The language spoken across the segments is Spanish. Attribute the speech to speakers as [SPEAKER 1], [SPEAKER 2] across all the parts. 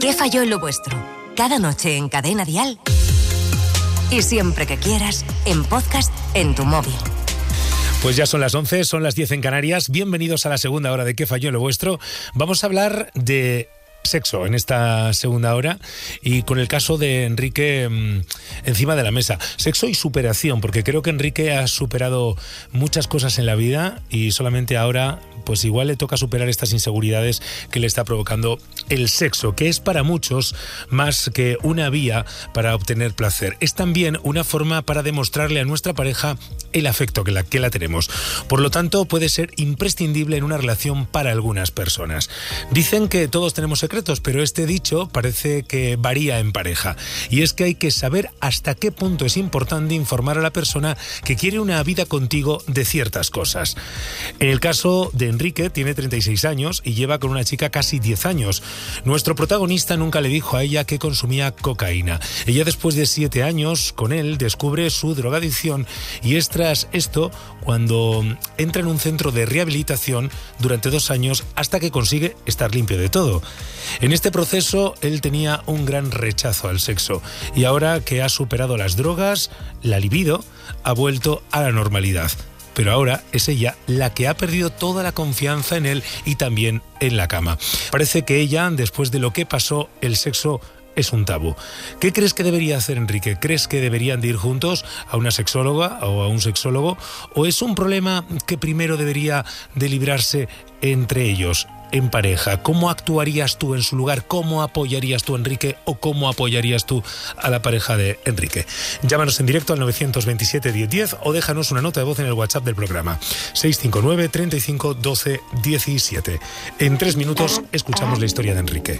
[SPEAKER 1] ¿Qué falló en lo vuestro? Cada noche en Cadena Dial y siempre que quieras en podcast en tu móvil.
[SPEAKER 2] Pues ya son las 11, son las 10 en Canarias. Bienvenidos a la segunda hora de ¿Qué falló en lo vuestro? Vamos a hablar de sexo en esta segunda hora y con el caso de Enrique encima de la mesa. Sexo y superación, porque creo que Enrique ha superado muchas cosas en la vida y solamente ahora pues igual le toca superar estas inseguridades que le está provocando el sexo, que es para muchos más que una vía para obtener placer. Es también una forma para demostrarle a nuestra pareja el afecto que la tenemos. Por lo tanto, puede ser imprescindible en una relación para algunas personas. Dicen que todos tenemos secretos, pero este dicho parece que varía en pareja. Y es que hay que saber hasta qué punto es importante informar a la persona que quiere una vida contigo de ciertas cosas. En el caso de Enrique, tiene 36 años y lleva con una chica casi 10 años. Nuestro protagonista nunca le dijo a ella que consumía cocaína. Ella, después de 7 años con él, descubre su drogadicción y es tras esto cuando entra en un centro de rehabilitación durante 2 años hasta que consigue estar limpio de todo. En este proceso, él tenía un gran rechazo al sexo y ahora que ha superado las drogas, la libido ha vuelto a la normalidad. Pero ahora es ella la que ha perdido toda la confianza en él y también en la cama. Parece que ella, después de lo que pasó, el sexo es un tabú. ¿Qué crees que debería hacer Enrique? ¿Crees que deberían de ir juntos a una sexóloga o a un sexólogo? ¿O es un problema que primero debería de librarse entre ellos, en pareja? ¿Cómo actuarías tú en su lugar? ¿Cómo apoyarías tú a Enrique o cómo apoyarías tú a la pareja de Enrique? Llámanos en directo al 927 1010 o déjanos una nota de voz en el WhatsApp del programa 659 35 12 17. En 3 minutos escuchamos la historia de Enrique.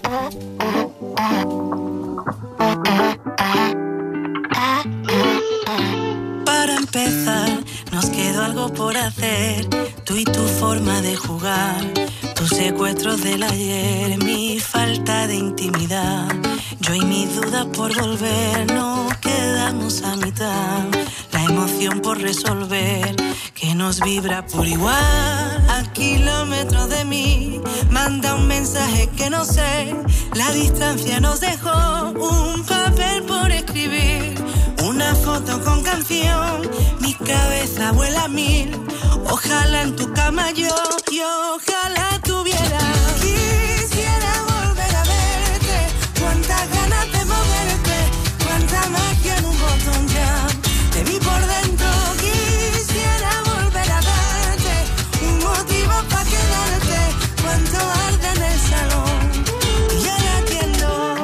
[SPEAKER 3] Para empezar, nos quedó algo por hacer. Tú y tu forma de jugar, tus secuestros del ayer, mi falta de intimidad. Yo y mis dudas por volver, nos quedamos a mitad. La emoción por resolver, que nos vibra por igual. A kilómetros de mí, manda un mensaje que no sé. La distancia nos dejó un papel por escribir. Una foto con canción, mi cabeza vuela a 1000. Ojalá en tu cama yo ojalá tuviera. Quisiera volver a verte, cuántas ganas de moverte, cuánta magia en un botón ya. Te vi por dentro, quisiera volver a darte un motivo para quedarte, cuánto arde en el salón. Y ahora atiendo.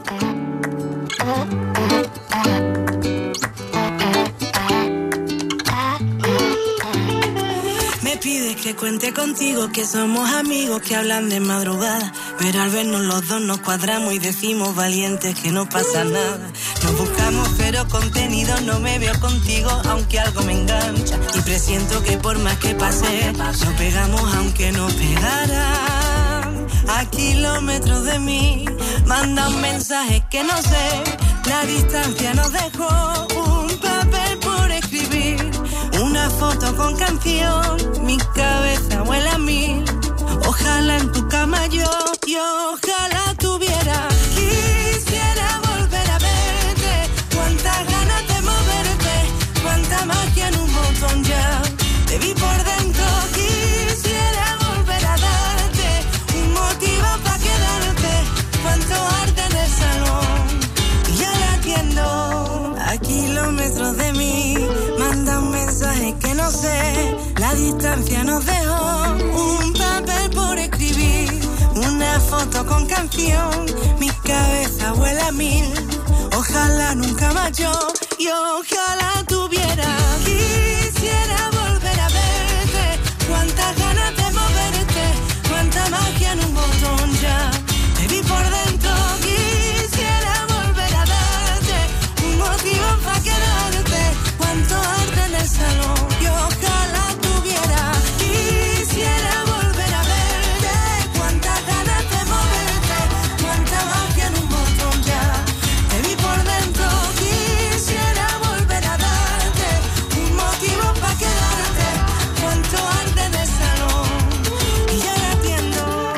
[SPEAKER 3] Pides que cuente contigo, que somos amigos que hablan de madrugada, pero al vernos los dos nos cuadramos y decimos valientes que no pasa nada. Nos buscamos pero contenido, no me veo contigo aunque algo me engancha y presiento que por más que pase nos pegamos aunque no pegaran. A kilómetros de mí manda un mensaje que no sé, la distancia nos dejó un papel por escribir. Una foto con canción, mi cabeza vuela a 1000. Ojalá en tu cama yo ojalá tuviera. Quisiera volver a verte, cuántas ganas de moverte, cuánta magia en un botón ya. Te vi por dentro, quisiera volver a darte un motivo para quedarte, cuánto arde en el salón. Y ya la atiendo. A kilómetros de mí manda un mensaje que no sé, la distancia nos dejó un papel por escribir. Una foto con canción, mi cabeza vuela a 1000. Ojalá nunca más yo ojalá tuviera. Quisiera volver a verte, cuántas ganas de moverte, cuánta magia en un botón ya. Te vi por dentro, quisiera volver a darte un motivo para quedarte, cuánto arde en el salón. Yo ojalá tuviera. Quisiera volver a verte, cuántas ganas de moverte, cuánta magia en un botón ya. Te vi por dentro, quisiera volver a darte un motivo para quedarte, cuánto arde en el salón. Y ya la atiendo.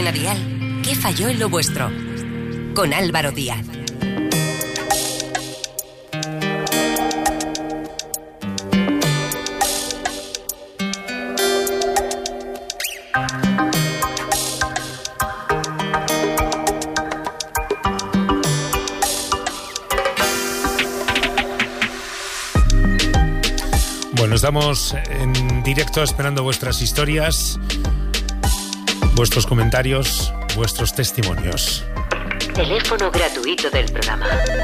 [SPEAKER 1] Cadena Dial, ¿qué falló en lo vuestro? Con Álvaro Díaz.
[SPEAKER 2] Bueno, estamos en directo esperando vuestras historias, vuestros comentarios, vuestros testimonios.
[SPEAKER 1] Teléfono gratuito del programa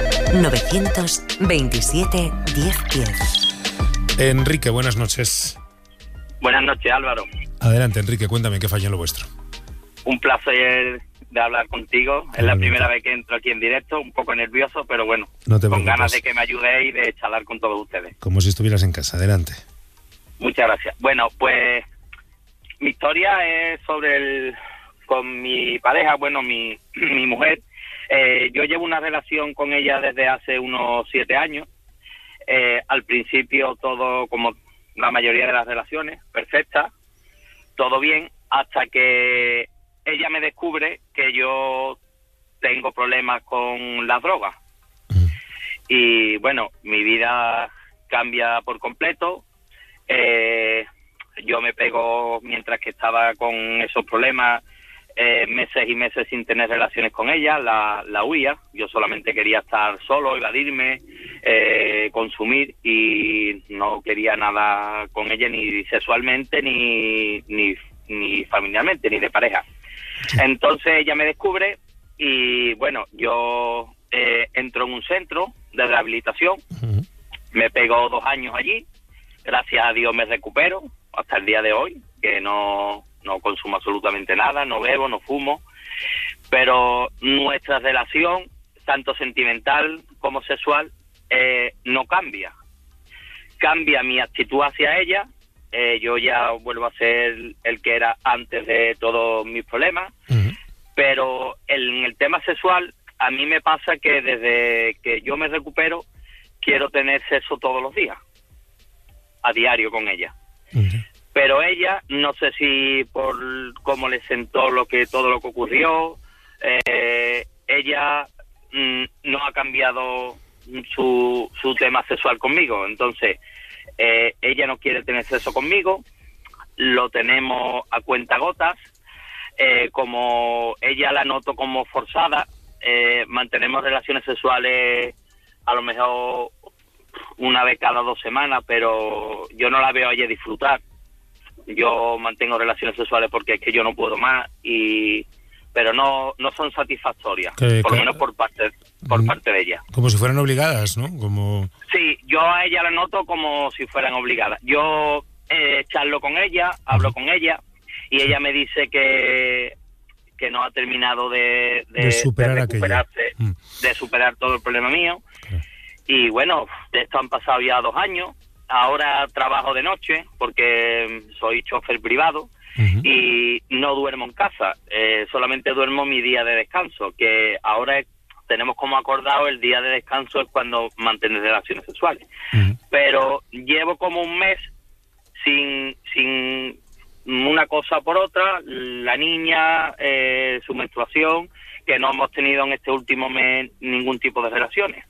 [SPEAKER 1] 927 1010.
[SPEAKER 2] Enrique, buenas noches.
[SPEAKER 4] Buenas noches, Álvaro.
[SPEAKER 2] Adelante, Enrique, cuéntame qué falló en lo vuestro.
[SPEAKER 4] Un placer de hablar contigo. Es la primera vez que entro aquí en directo, un poco nervioso, pero bueno,
[SPEAKER 2] no te
[SPEAKER 4] con
[SPEAKER 2] preocupes.
[SPEAKER 4] Ganas de que me ayudéis y de charlar con todos ustedes.
[SPEAKER 2] Como si estuvieras en casa, adelante.
[SPEAKER 4] Muchas gracias. Bueno, pues mi historia es con mi pareja, bueno, mi mujer. Yo llevo una relación con ella desde hace unos 7 años. Al principio todo, como la mayoría de las relaciones, perfecta, todo bien, hasta que ella me descubre que yo tengo problemas con las drogas. Y bueno, mi vida cambia por completo. Yo me pego, mientras que estaba con esos problemas, meses y meses sin tener relaciones con ella, la huía. Yo solamente quería estar solo, evadirme, consumir, y no quería nada con ella, ni sexualmente, ni familiarmente, ni de pareja. Entonces ella me descubre y bueno, yo entro en un centro de rehabilitación, me pego 2 años allí, gracias a Dios me recupero hasta el día de hoy, que no consumo absolutamente nada, no bebo, no fumo, pero nuestra relación, tanto sentimental como sexual, no cambia. Cambia mi actitud hacia ella. Yo ya vuelvo a ser el que era antes de todos mis problemas, pero en el tema sexual a mí me pasa que desde que yo me recupero quiero tener sexo todos los días, a diario con ella. Pero ella, no sé si por cómo le sentó todo lo que ocurrió, ella no ha cambiado su tema sexual conmigo. Entonces ella no quiere tener sexo conmigo, lo tenemos a cuentagotas. Como ella la noto como forzada, mantenemos relaciones sexuales a lo mejor una vez cada 2 semanas, pero yo no la veo a ella disfrutar. Yo mantengo relaciones sexuales porque es que yo no puedo más, pero no son satisfactorias, por lo menos por parte de ella.
[SPEAKER 2] Como si fueran obligadas, ¿no?
[SPEAKER 4] Sí, yo a ella la noto como si fueran obligadas. Yo charlo con ella, hablo con ella, y ella me dice que no ha terminado de recuperarse, de superar todo el problema mío. Y bueno, de esto han pasado ya 2 años. Ahora trabajo de noche porque soy chofer privado y no duermo en casa. Solamente duermo mi día de descanso, que ahora tenemos como acordado el día de descanso es cuando mantener relaciones sexuales. Pero llevo como un mes sin una cosa por otra, la niña, su menstruación, que no hemos tenido en este último mes ningún tipo de relaciones.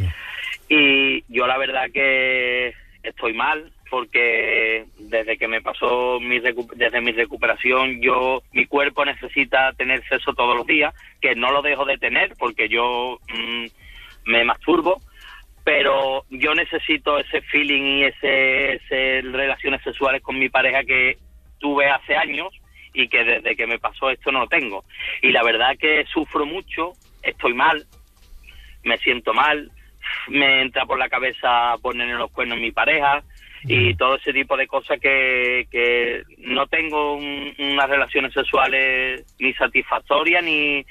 [SPEAKER 4] Y yo la verdad que estoy mal, porque desde que me pasó desde mi recuperación, mi cuerpo necesita tener sexo todos los días, que no lo dejo de tener porque yo me masturbo, pero yo necesito ese feeling y ese relaciones sexuales con mi pareja que tuve hace años y que desde que me pasó esto no lo tengo. Y la verdad que sufro mucho, estoy mal, me siento mal, me entra por la cabeza ponerle los cuernos a mi pareja y todo ese tipo de cosas que no tengo unas relaciones sexuales ni satisfactorias ni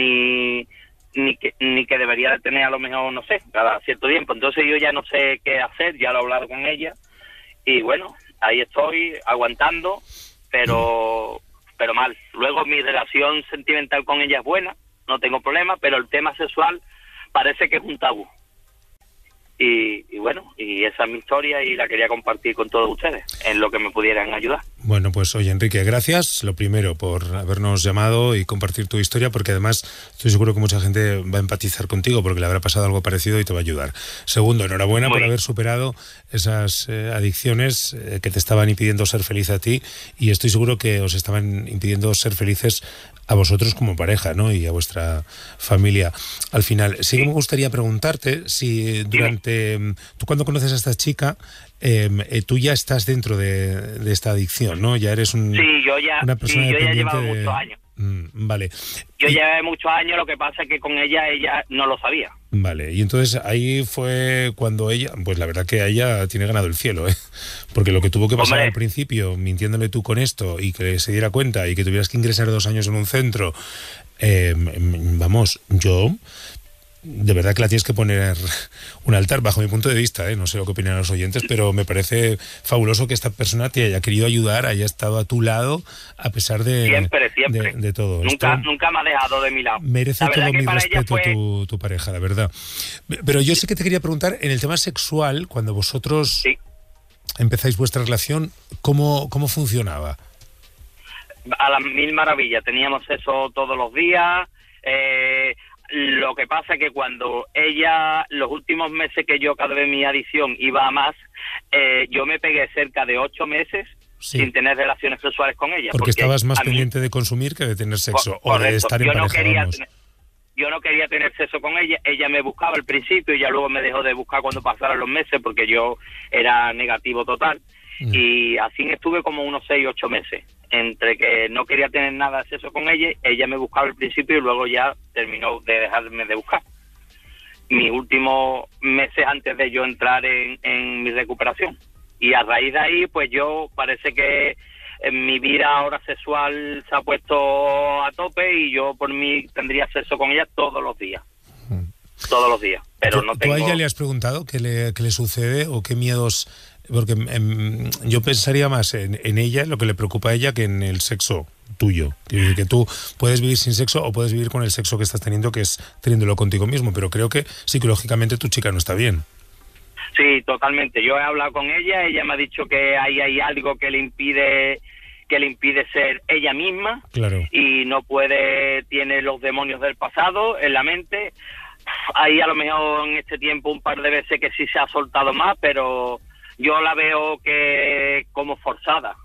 [SPEAKER 4] que debería de tener, a lo mejor, no sé, cada cierto tiempo. Entonces yo ya no sé qué hacer, ya lo he hablado con ella y bueno, ahí estoy aguantando, pero mal. Luego mi relación sentimental con ella es buena, no tengo problema, pero el tema sexual parece que es un tabú. Y bueno, y esa es mi historia y la quería compartir con todos ustedes, en lo que me pudieran ayudar.
[SPEAKER 2] Bueno, pues oye, Enrique, gracias, lo primero, por habernos llamado y compartir tu historia, porque además estoy seguro que mucha gente va a empatizar contigo porque le habrá pasado algo parecido y te va a ayudar. Segundo, enhorabuena por haber superado esas adicciones que te estaban impidiendo ser feliz a ti, y estoy seguro que os estaban impidiendo ser felices a vosotros como pareja, ¿no? Y a vuestra familia. Al final, sí que me gustaría preguntarte si durante... Tú cuando conoces a esta chica, tú ya estás dentro de esta adicción, ¿no? Ya eres una persona
[SPEAKER 4] yo ya
[SPEAKER 2] dependiente
[SPEAKER 4] llevaba muchos años.
[SPEAKER 2] Vale.
[SPEAKER 4] Yo llevé muchos años, lo que pasa es que con ella no lo sabía.
[SPEAKER 2] Vale, y entonces ahí fue cuando ella, pues la verdad que ella tiene ganado el cielo, ¿eh? Porque lo que tuvo que pasar al principio, mintiéndole tú con esto y que se diera cuenta y que tuvieras que ingresar 2 años en un centro, vamos, yo... De verdad que la tienes que poner un altar, bajo mi punto de vista, ¿eh? No sé lo que opinan los oyentes, pero me parece fabuloso que esta persona te haya querido ayudar, haya estado a tu lado, a pesar de
[SPEAKER 4] siempre.
[SPEAKER 2] De todo.
[SPEAKER 4] Nunca me ha dejado de mi lado.
[SPEAKER 2] Merece todo mi respeto tu pareja, la verdad. Pero yo sí que te quería preguntar, en el tema sexual, cuando vosotros empezáis vuestra relación, ¿cómo funcionaba?
[SPEAKER 4] A las mil maravillas, teníamos eso todos los días. Lo que pasa es que cuando ella, los últimos meses que yo cada vez mi adicción iba a más, yo me pegué cerca de 8 meses sin tener relaciones sexuales con ella.
[SPEAKER 2] Porque estabas más pendiente de consumir que de tener sexo, o de estar en pareja,
[SPEAKER 4] yo no quería tener sexo con ella, ella me buscaba al principio y ya luego me dejó de buscar cuando pasaron los meses porque yo era negativo total. Y así estuve como unos 6-8 meses, entre que no quería tener nada de sexo con ella, ella me buscaba al principio y luego ya terminó de dejarme de buscar. Mis últimos meses antes de yo entrar en mi recuperación. Y a raíz de ahí, pues yo parece que en mi vida ahora sexual se ha puesto a tope y yo por mí tendría sexo con ella todos los días. Todos los días, pero no tengo...
[SPEAKER 2] ¿Tú a ella le has preguntado qué le sucede o qué miedos...? Porque yo pensaría más en ella, lo que le preocupa a ella, que en el sexo tuyo. Que tú puedes vivir sin sexo o puedes vivir con el sexo que estás teniendo, que es teniéndolo contigo mismo, pero creo que psicológicamente tu chica no está bien.
[SPEAKER 4] Sí, totalmente. Yo he hablado con ella, ella me ha dicho que ahí hay algo que le impide ser ella misma.
[SPEAKER 2] Claro.
[SPEAKER 4] Y no puede, tiene los demonios del pasado en la mente. Ahí a lo mejor en este tiempo un par de veces que sí se ha soltado más, pero yo la veo que como forzada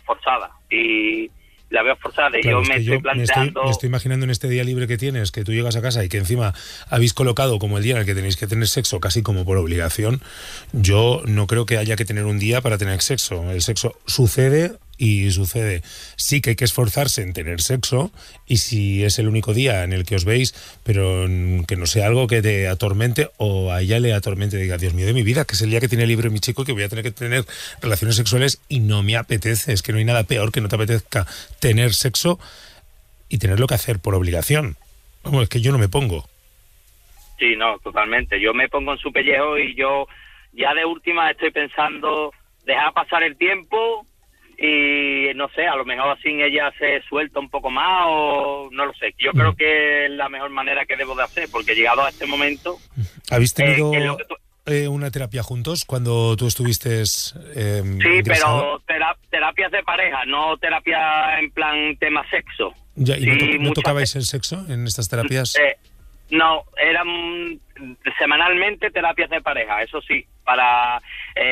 [SPEAKER 4] y la veo forzada. Y
[SPEAKER 2] claro,
[SPEAKER 4] yo me estoy planteando...
[SPEAKER 2] Me estoy imaginando en este día libre que tienes, que tú llegas a casa y que encima habéis colocado como el día en el que tenéis que tener sexo casi como por obligación. Yo no creo que haya que tener un día para tener sexo. El sexo sucede y sucede. Sí que hay que esforzarse en tener sexo, y si es el único día en el que os veis, pero que no sea algo que te atormente o a ella le atormente, diga, Dios mío de mi vida, que es el día que tiene libre mi chico, que voy a tener que tener relaciones sexuales y no me apetece. Es que no hay nada peor que no te apetezca tener sexo y tenerlo que hacer por obligación. Vamos, es que yo no me pongo.
[SPEAKER 4] Sí, no, totalmente. Yo me pongo en su pellejo y yo ya de última estoy pensando dejar pasar el tiempo y no sé, a lo mejor así ella se suelta un poco más o no lo sé. Yo creo que es la mejor manera que debo de hacer, porque llegado a este momento...
[SPEAKER 2] ¿Habéis tenido una terapia juntos cuando tú estuviste
[SPEAKER 4] sí,
[SPEAKER 2] ingresado?
[SPEAKER 4] pero terapias de pareja, no terapia en plan tema sexo.
[SPEAKER 2] Ya, ¿y
[SPEAKER 4] sí,
[SPEAKER 2] no tocabais el sexo en estas terapias?
[SPEAKER 4] No, eran semanalmente terapias de pareja, eso sí, para...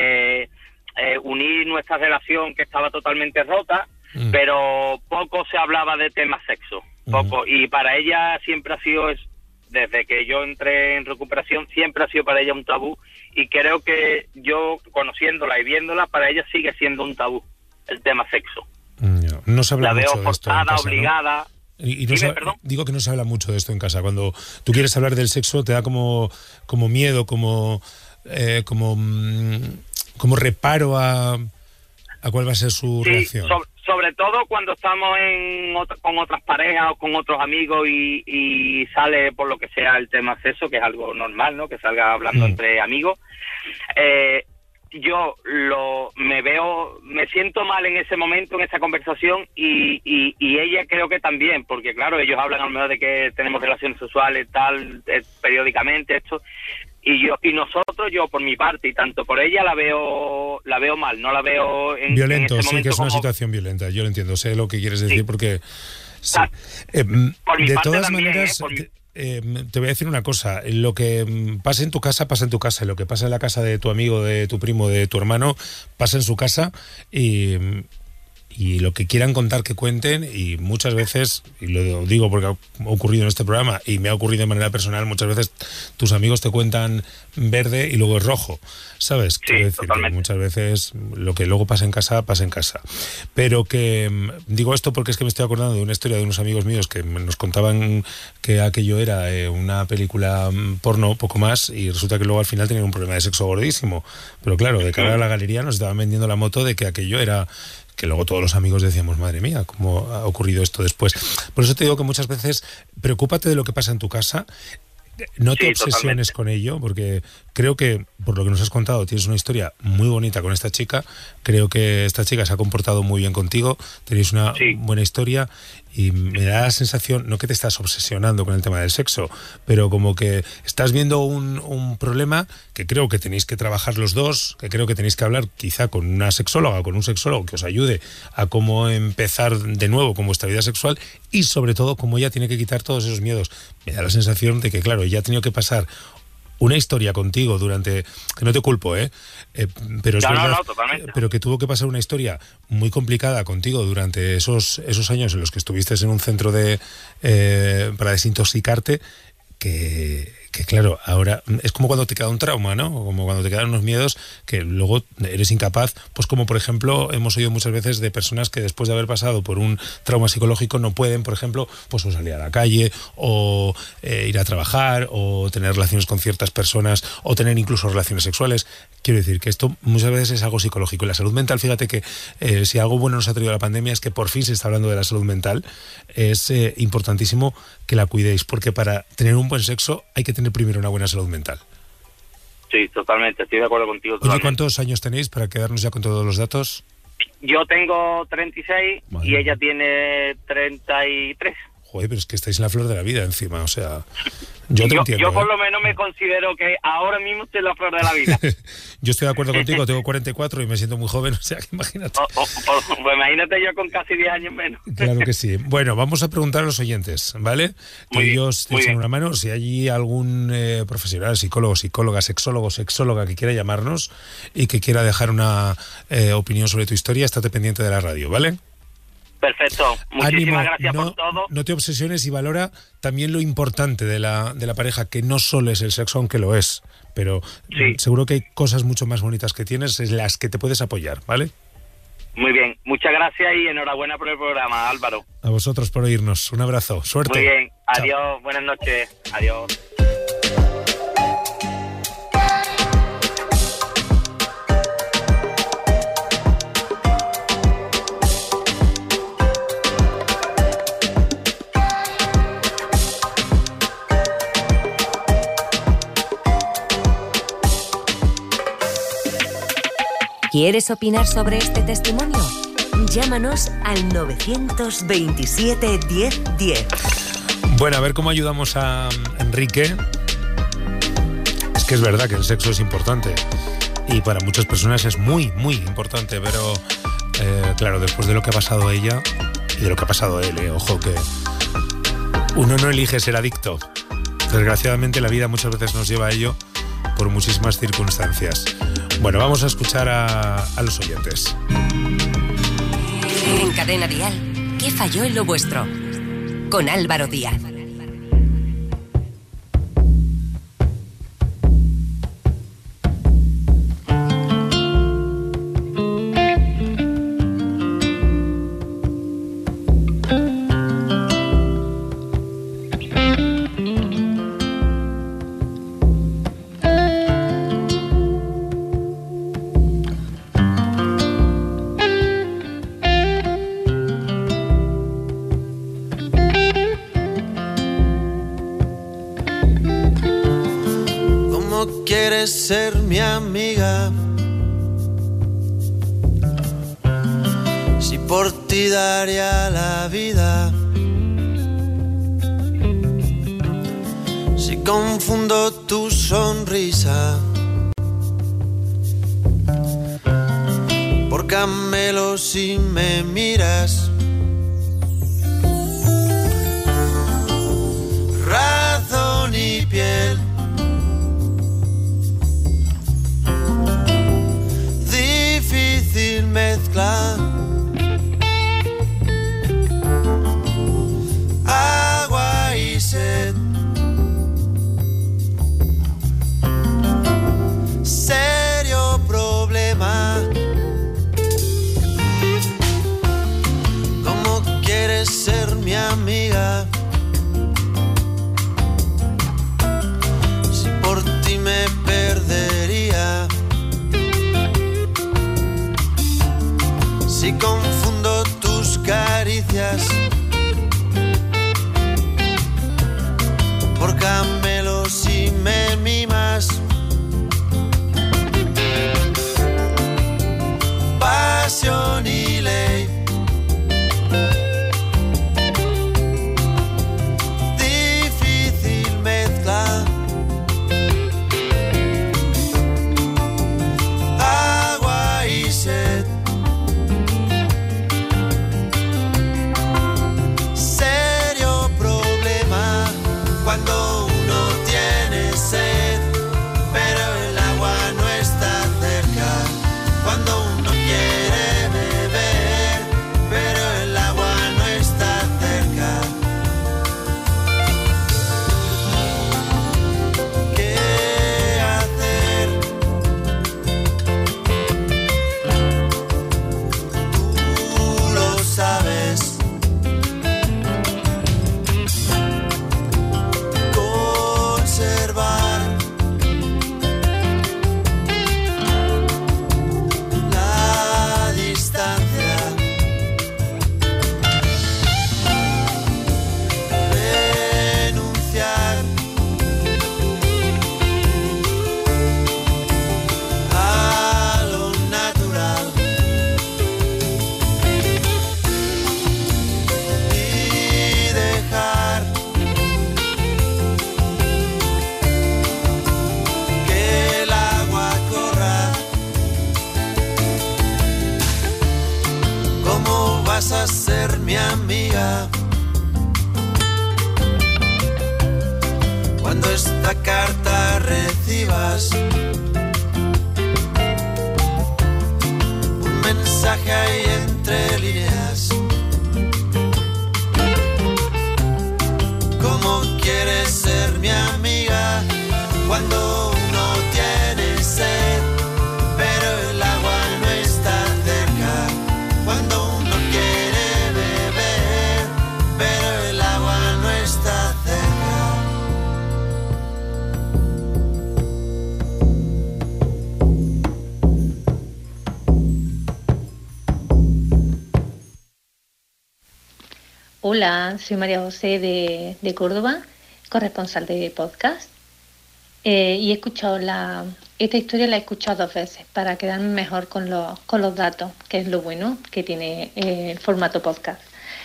[SPEAKER 4] unir nuestra relación que estaba totalmente rota, pero poco se hablaba de tema sexo, poco, y para ella siempre ha sido, desde que yo entré en recuperación, siempre ha sido para ella un tabú, y creo que yo, conociéndola y viéndola, para ella sigue siendo un tabú el tema sexo.
[SPEAKER 2] No se habla
[SPEAKER 4] la
[SPEAKER 2] mucho
[SPEAKER 4] veo
[SPEAKER 2] de esto
[SPEAKER 4] forzada,
[SPEAKER 2] en casa,
[SPEAKER 4] obligada.
[SPEAKER 2] ¿no? Y no digo que no se habla mucho de esto en casa. Cuando tú quieres hablar del sexo te da como miedo, como reparo a cuál va a ser su reacción.
[SPEAKER 4] Sobre todo cuando estamos con otras parejas o con otros amigos y sale por lo que sea el tema sexo, que es algo normal, ¿no? Que salga hablando entre amigos. Yo me siento mal en ese momento, en esa conversación, y ella creo que también, porque claro, ellos hablan a lo mejor de que tenemos relaciones sexuales tal periódicamente, esto, Y nosotros, yo por mi parte y tanto por ella la veo mal, no la veo
[SPEAKER 2] violento,
[SPEAKER 4] en
[SPEAKER 2] sí,
[SPEAKER 4] momento
[SPEAKER 2] que es una
[SPEAKER 4] como...
[SPEAKER 2] situación violenta. Yo lo entiendo, sé lo que quieres decir,
[SPEAKER 4] Sí.
[SPEAKER 2] porque sí.
[SPEAKER 4] Por mi
[SPEAKER 2] De
[SPEAKER 4] parte
[SPEAKER 2] todas
[SPEAKER 4] también,
[SPEAKER 2] maneras, te voy a decir una cosa. Lo que pasa en tu casa, pasa en tu casa. Y lo que pasa en la casa de tu amigo, de tu primo, de tu hermano, pasa en su casa. Y lo que quieran contar, que cuenten. Y muchas veces, y lo digo porque ha ocurrido en este programa y me ha ocurrido de manera personal, muchas veces tus amigos te cuentan verde y luego es rojo, ¿sabes?
[SPEAKER 4] Sí,
[SPEAKER 2] Quiero decir
[SPEAKER 4] totalmente.
[SPEAKER 2] que muchas veces lo que luego pasa en casa, pasa en casa. Pero que digo esto porque es que me estoy acordando de una historia de unos amigos míos que nos contaban que aquello era una película porno, poco más, y resulta que luego al final tenían un problema de sexo gordísimo. Pero claro, de cara a la galería nos estaban vendiendo la moto de que aquello era... que luego todos los amigos decíamos, madre mía, ¿cómo ha ocurrido esto después? Por eso te digo que muchas veces preocúpate de lo que pasa en tu casa, no te obsesiones con ello, porque creo que, por lo que nos has contado, tienes una historia muy bonita con esta chica, creo que esta chica se ha comportado muy bien contigo, tenéis una buena historia, y me da la sensación, no que te estás obsesionando con el tema del sexo, pero como que estás viendo un problema que creo que tenéis que trabajar los dos, que creo que tenéis que hablar quizá con una sexóloga o con un sexólogo que os ayude a cómo empezar de nuevo con vuestra vida sexual, y sobre todo cómo ella tiene que quitar todos esos miedos. Me da la sensación de que, claro, ella ha tenido que pasar una historia contigo durante, que no te culpo, pero es verdad, pero que tuvo que pasar una historia muy complicada contigo durante esos años en los que estuviste en un centro para desintoxicarte, que claro, ahora es como cuando te queda un trauma, ¿no? O como cuando te quedan unos miedos que luego eres incapaz, pues como por ejemplo hemos oído muchas veces de personas que después de haber pasado por un trauma psicológico no pueden, por ejemplo, pues o salir a la calle o ir a trabajar o tener relaciones con ciertas personas o tener incluso relaciones sexuales. Quiero decir que esto muchas veces es algo psicológico. Y la salud mental, fíjate que si algo bueno nos ha traído la pandemia es que por fin se está hablando de la salud mental. Es importantísimo que la cuidéis, porque para tener un buen sexo hay que tener primero una buena salud mental.
[SPEAKER 4] Sí, totalmente, estoy de acuerdo contigo.
[SPEAKER 2] Oye, ¿cuántos años tenéis para quedarnos ya con todos los datos?
[SPEAKER 4] Yo tengo 36 y ella tiene 33.
[SPEAKER 2] Joder, pero es que estáis en la flor de la vida encima, o sea... Yo te entiendo.
[SPEAKER 4] Yo por lo menos me considero que ahora mismo estoy en la flor de la vida.
[SPEAKER 2] Yo estoy de acuerdo contigo, tengo 44 y me siento muy joven, o sea que imagínate.
[SPEAKER 4] Pues imagínate yo con casi 10 años menos.
[SPEAKER 2] Claro que sí. Bueno, vamos a preguntar a los oyentes, ¿vale? Que ellos te echen una mano. Si hay algún profesional, psicólogo, psicóloga, sexólogo, sexóloga que quiera llamarnos y que quiera dejar una opinión sobre tu historia, estate pendiente de la radio, ¿vale?
[SPEAKER 4] Perfecto, muchísimas gracias
[SPEAKER 2] por
[SPEAKER 4] todo.
[SPEAKER 2] No te obsesiones y valora también lo importante de la pareja, que no solo es el sexo, aunque lo es, pero seguro que hay cosas mucho más bonitas que tienes, en las que te puedes apoyar, ¿vale?
[SPEAKER 4] Muy bien, muchas gracias y enhorabuena por el programa, Álvaro.
[SPEAKER 2] A vosotros por oírnos, un abrazo, suerte.
[SPEAKER 4] Muy bien, adiós,
[SPEAKER 2] chao.
[SPEAKER 4] Buenas noches, adiós.
[SPEAKER 1] ¿Quieres opinar sobre este testimonio? Llámanos al 927 10 10.
[SPEAKER 2] Bueno, a ver cómo ayudamos a Enrique. Es que es verdad que el sexo es importante y para muchas personas es muy, muy importante, pero claro, después de lo que ha pasado ella y de lo que ha pasado él, ojo, que uno no elige ser adicto. Desgraciadamente la vida muchas veces nos lleva a ello por muchísimas circunstancias. Bueno, vamos a escuchar a los oyentes.
[SPEAKER 1] En Cadena Dial, ¿qué falló en lo vuestro? Con Álvaro Díaz.
[SPEAKER 5] Ser mi amiga, si por ti daría la vida, si confundo tu sonrisa por camelo si me miras, razón y piel, difícil mezcla, agua y sed, serio problema. ¿Cómo quieres ser mi amiga? Si por ti me perdería, si confundo tus caricias por camelos si me mimas, pasión y ley, difícil mezcla, agua y sed, serio problema cuando uno tiene sed, pero el agua no está cerca, cuando uno quiere beber, pero el agua no está cerca. ¿Qué hacer? Tú lo sabes. Conservar la distancia, renunciar a lo natural y dejar que el agua corra. ¿Cómo vas a ser mi amiga cuando esta carta recibas un mensaje ahí entre líneas? ¿Cómo quieres ser mi amiga cuando uno tiene sed, pero el agua no está cerca? Cuando uno quiere beber, pero el agua no está cerca.
[SPEAKER 6] Hola, soy María José de Córdoba, corresponsal de podcast. Y he escuchado esta historia la he escuchado 2 veces para quedarme mejor con los datos, que es lo bueno que tiene el formato podcast.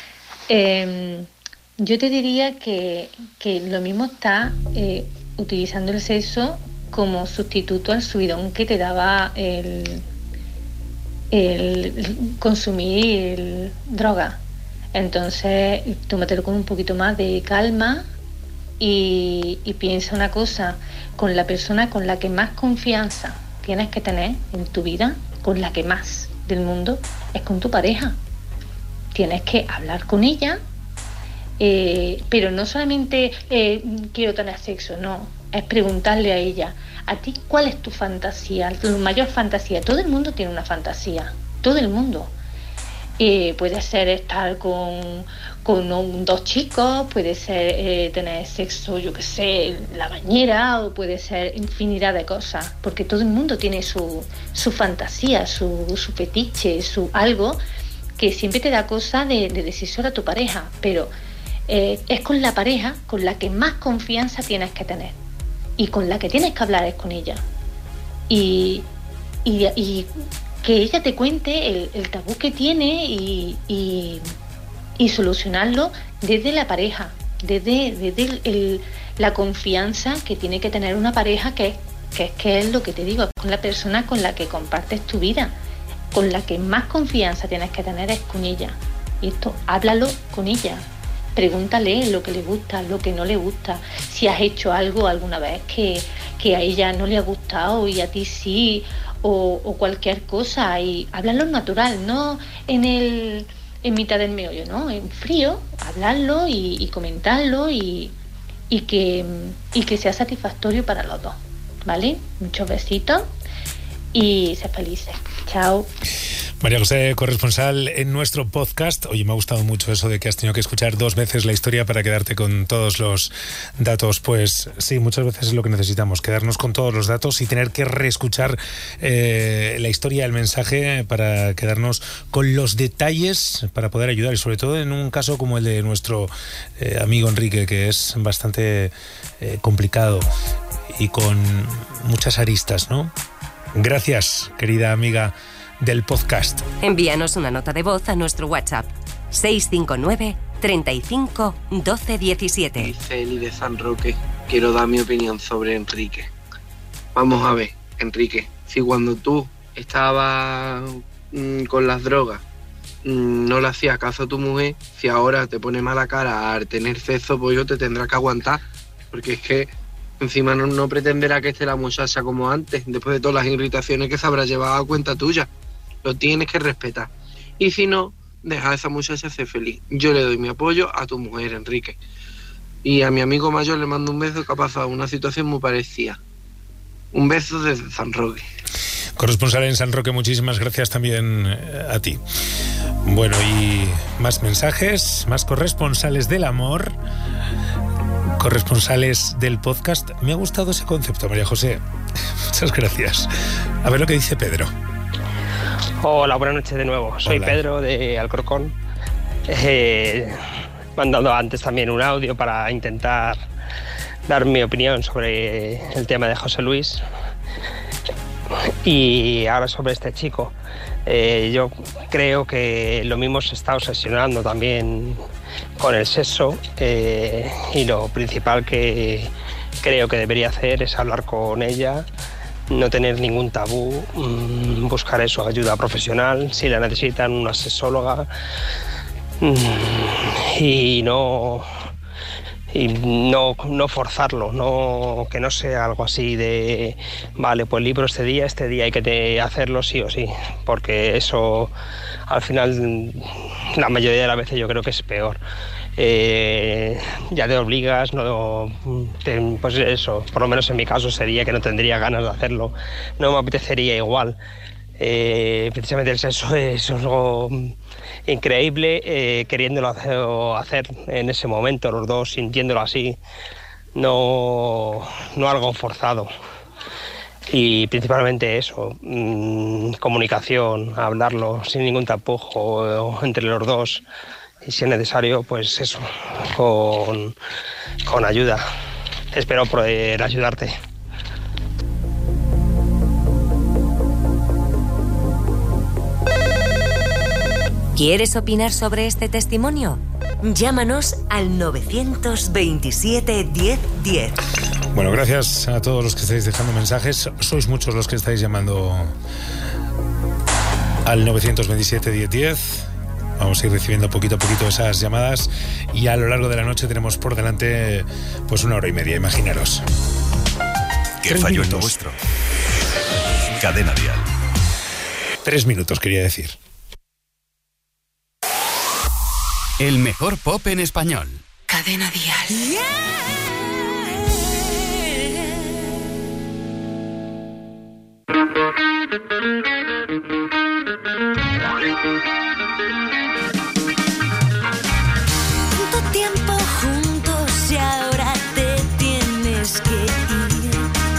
[SPEAKER 6] Yo te diría que lo mismo está utilizando el sexo como sustituto al subidón que te daba el consumir droga. Entonces, tómatelo con un poquito más de calma y piensa una cosa, con la persona con la que más confianza tienes que tener en tu vida, con la que más del mundo, es con tu pareja. Tienes que hablar con ella, pero no solamente quiero tener sexo, no, es preguntarle a ella, a ti, ¿cuál es tu fantasía, tu mayor fantasía? Todo el mundo tiene una fantasía, todo el mundo. Puede ser estar con 2 chicos, puede ser tener sexo, yo qué sé, en la bañera, o puede ser infinidad de cosas, porque todo el mundo tiene su fantasía, su fetiche, su algo que siempre te da cosa de decírselo a tu pareja, pero es con la pareja con la que más confianza tienes que tener y con la que tienes que hablar es con ella. Y que ella te cuente el tabú que tiene y solucionarlo desde la pareja, desde la confianza que tiene que tener una pareja, que es lo que te digo, con la persona con la que compartes tu vida, con la que más confianza tienes que tener es con ella. Y esto, háblalo con ella, pregúntale lo que le gusta, lo que no le gusta, si has hecho algo alguna vez que a ella no le ha gustado y a ti sí, o cualquier cosa, y háblalo natural, no en mitad del meollo, ¿no? En frío, hablarlo y comentarlo y que sea satisfactorio para los dos, ¿vale? Muchos besitos y sed felices. Chao.
[SPEAKER 2] María José, corresponsal en nuestro podcast. Oye, me ha gustado mucho eso de que has tenido que escuchar 2 veces la historia para quedarte con todos los datos. Pues sí, muchas veces es lo que necesitamos, quedarnos con todos los datos y tener que reescuchar la historia, el mensaje, para quedarnos con los detalles para poder ayudar. Y sobre todo en un caso como el de nuestro amigo Enrique, que es bastante complicado y con muchas aristas, ¿no? Gracias, querida amiga del podcast.
[SPEAKER 1] Envíanos una nota de voz a nuestro WhatsApp 659 35 12 17.
[SPEAKER 7] Dice Eli de San Roque, quiero dar mi opinión sobre Enrique. Vamos a ver, Enrique, si cuando tú estabas con las drogas no le hacías caso a tu mujer, si ahora te pone mala cara al tener sexo, pues yo te tendrás que aguantar, porque es que encima no pretenderá que esté la muchacha como antes, después de todas las irritaciones que se habrá llevado a cuenta tuya. Lo tienes que respetar. Y si no, deja a esa muchacha ser feliz. Yo le doy mi apoyo a tu mujer, Enrique. Y a mi amigo mayor le mando un beso, que ha pasado una situación muy parecida. Un beso desde San Roque.
[SPEAKER 2] Corresponsal en San Roque, muchísimas gracias también a ti. Bueno, y más mensajes, más corresponsales del amor, corresponsales del podcast. Me ha gustado ese concepto, María José. Muchas gracias. A ver lo que dice Pedro.
[SPEAKER 8] Hola, buenas noches de nuevo. Soy
[SPEAKER 2] Hola.
[SPEAKER 8] Pedro de Alcorcón. Mandando antes también un audio para intentar dar mi opinión sobre el tema de José Luis. Y ahora sobre este chico. Yo creo que lo mismo se está obsesionando también con el sexo, y lo principal que creo que debería hacer es hablar con ella, no tener ningún tabú, buscar eso, ayuda profesional, si la necesitan, una sexóloga, y no forzarlo, que no sea algo así de vale, pues libro este día hay que hacerlo sí o sí, porque eso al final la mayoría de las veces yo creo que es peor. Ya te obligas, pues eso, por lo menos en mi caso sería que no tendría ganas de hacerlo, no me apetecería igual. Precisamente el sexo es algo increíble, queriéndolo hacer en ese momento, los dos sintiéndolo así, no algo forzado. Y principalmente eso, comunicación, hablarlo sin ningún tapujo entre los dos, y si es necesario, pues eso, con ayuda. Espero poder ayudarte.
[SPEAKER 1] ¿Quieres opinar sobre este testimonio? Llámanos al 927 1010.
[SPEAKER 2] Bueno, gracias a todos los que estáis dejando mensajes. Sois muchos los que estáis llamando al 927 1010. Vamos a ir recibiendo poquito a poquito esas llamadas y a lo largo de la noche tenemos por delante pues 1 hora y media, imaginaros.
[SPEAKER 9] ¿Qué fallo en lo vuestro? Cadena Dial.
[SPEAKER 2] 3 minutos, quería decir.
[SPEAKER 9] El mejor pop en español.
[SPEAKER 10] Cadena Dial.
[SPEAKER 3] Tanto tiempo juntos y ahora te tienes que ir.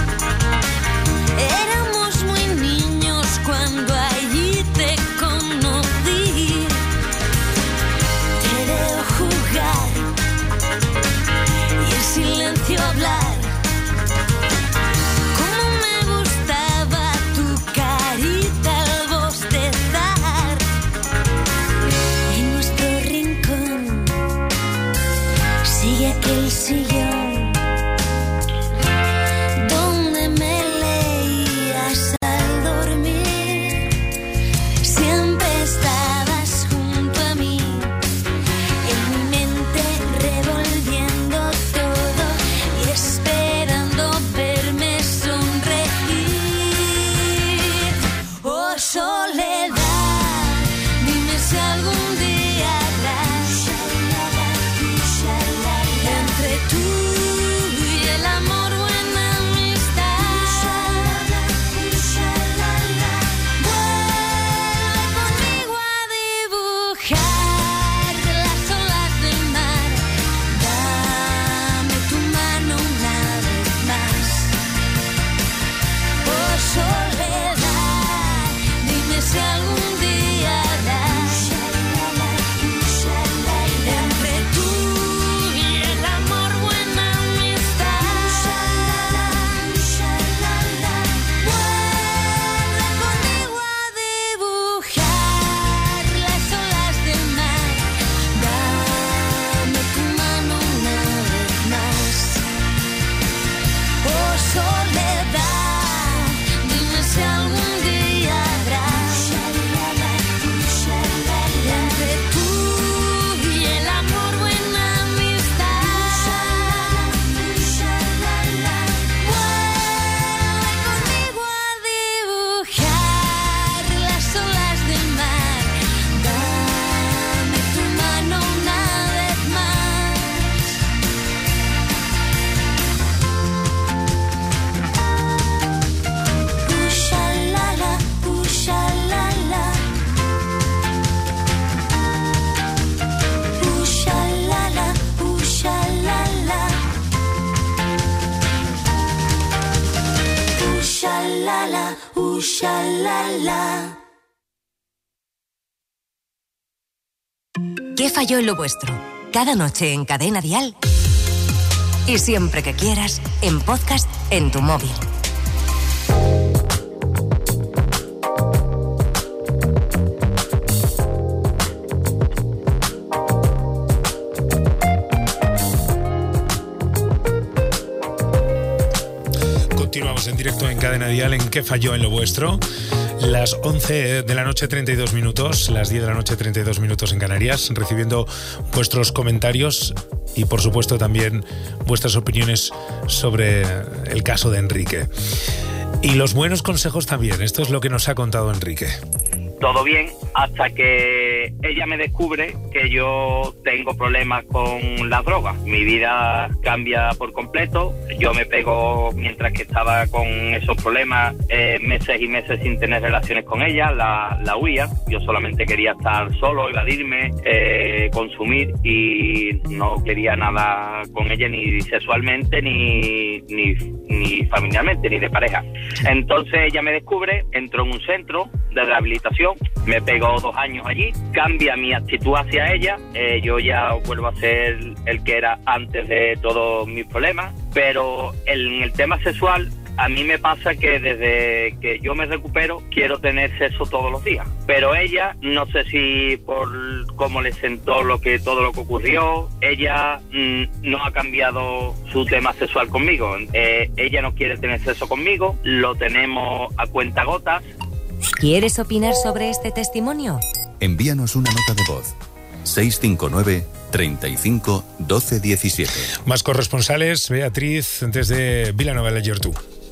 [SPEAKER 3] Éramos muy niños cuando allí te conocí. Te veo jugar y en silencio hablar. Cómo me gustaba tu carita al bostezar.
[SPEAKER 10] la, la.
[SPEAKER 1] ¿Qué falló en lo vuestro? Cada noche en Cadena Dial. Y siempre que quieras, en podcast en tu móvil.
[SPEAKER 2] Continuamos en directo en Cadena Dial en ¿Qué falló en lo vuestro? Las 11 de la noche 32 minutos, las 10 de la noche 32 minutos en Canarias, recibiendo vuestros comentarios y por supuesto también vuestras opiniones sobre el caso de Enrique. Y los buenos consejos también, esto es lo que nos ha contado Enrique.
[SPEAKER 4] Todo bien hasta que ella me descubre que yo tengo problemas con las drogas. Mi vida cambia por completo. Yo me pego, mientras que estaba con esos problemas, meses y meses sin tener relaciones con ella, la huía. Yo solamente quería estar solo, evadirme, consumir, y no quería nada con ella, ni sexualmente, ni familiarmente, ni de pareja. Entonces ella me descubre, entro en un centro de rehabilitación, me pego 2 años allí, cambia mi actitud hacia ella, yo ya vuelvo a ser el que era antes de todos mis problemas, pero en el tema sexual a mí me pasa que desde que yo me recupero quiero tener sexo todos los días, pero ella, no sé si por cómo le sentó todo lo que ocurrió, ella no ha cambiado su tema sexual conmigo, ella no quiere tener sexo conmigo, lo tenemos a cuentagotas.
[SPEAKER 1] ¿Quieres opinar sobre este testimonio?
[SPEAKER 9] Envíanos una nota de voz. 659 35 12 17.
[SPEAKER 2] Más corresponsales, Beatriz, desde Vilanova de la Geltrú.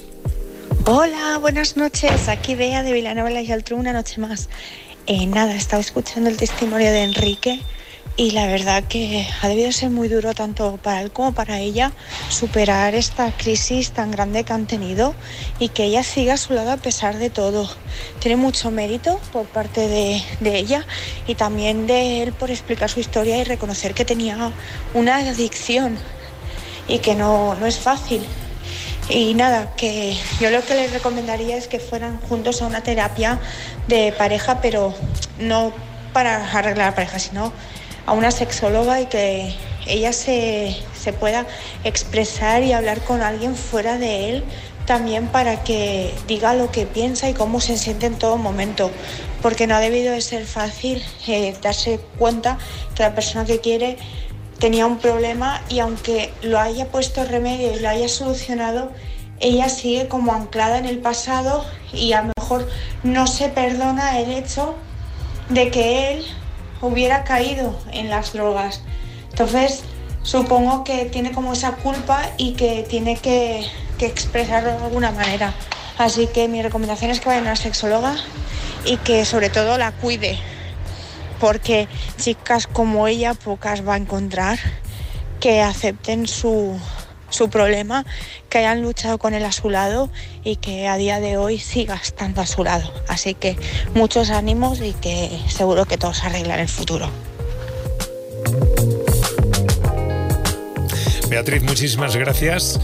[SPEAKER 11] Hola, buenas noches. Aquí Bea de Vilanova de la Geltrú, una noche más. Nada, estaba escuchando el testimonio de Enrique y la verdad que ha debido ser muy duro tanto para él como para ella superar esta crisis tan grande que han tenido y que ella siga a su lado a pesar de todo. Tiene mucho mérito por parte de ella y también de él por explicar su historia y reconocer que tenía una adicción y que no es fácil. Y nada, que yo lo que les recomendaría es que fueran juntos a una terapia de pareja, pero no para arreglar la pareja, sino a una sexóloga, y que ella se pueda expresar y hablar con alguien fuera de él también, para que diga lo que piensa y cómo se siente en todo momento, porque no ha debido de ser fácil darse cuenta que la persona que quiere tenía un problema, y aunque lo haya puesto remedio y lo haya solucionado, ella sigue como anclada en el pasado y a lo mejor no se perdona el hecho de que él hubiera caído en las drogas. Entonces supongo que tiene como esa culpa y que tiene que expresarlo de alguna manera. Así que mi recomendación es que vayan a una sexóloga y que sobre todo la cuide, porque chicas como ella pocas va a encontrar que acepten su problema, que hayan luchado con él a su lado y que a día de hoy siga estando a su lado. Así que muchos ánimos y que seguro que todo se arregla en el futuro.
[SPEAKER 2] Beatriz, muchísimas gracias.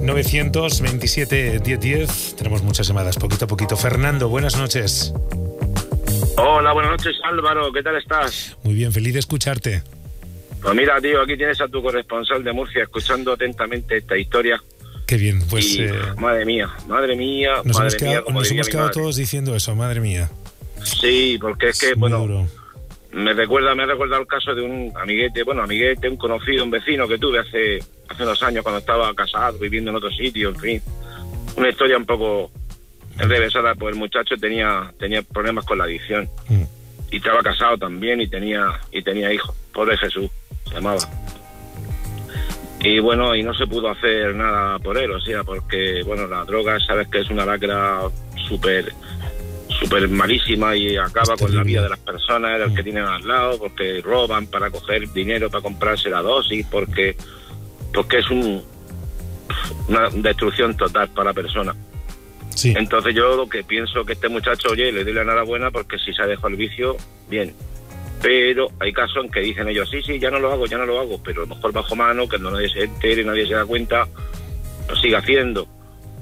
[SPEAKER 2] 927 1010. Tenemos muchas llamadas, poquito a poquito. Fernando, buenas noches.
[SPEAKER 12] Hola, buenas noches, Álvaro, ¿qué tal estás?
[SPEAKER 2] Muy bien, feliz de escucharte.
[SPEAKER 12] Pues mira, tío, aquí tienes a tu corresponsal de Murcia escuchando atentamente esta historia.
[SPEAKER 2] Qué bien, pues...
[SPEAKER 12] Y, madre mía,
[SPEAKER 2] nos hemos quedado todos diciendo eso, madre mía.
[SPEAKER 12] Sí, porque es que, bueno,
[SPEAKER 2] duro.
[SPEAKER 12] me recuerda el caso de un amiguete, un conocido, un vecino que tuve hace unos años cuando estaba casado, viviendo en otro sitio, en fin. Una historia un poco enrevesada, pues el muchacho tenía problemas con la adicción. Y estaba casado también y tenía hijos. Pobre Jesús, se llamaba. Y bueno, y no se pudo hacer nada por él, o sea, porque, bueno, la droga, sabes que es una lacra súper malísima y acaba con la vida de las personas, del que tienen al lado, porque roban para coger dinero para comprarse la dosis, porque es una destrucción total para la persona.
[SPEAKER 2] Sí.
[SPEAKER 12] Entonces yo lo que pienso que este muchacho, oye, le doy la enhorabuena porque si se ha dejado el vicio, bien. Pero hay casos en que dicen ellos, sí, ya no lo hago, pero a lo mejor bajo mano, que no nadie se entere, nadie se da cuenta, lo sigue haciendo.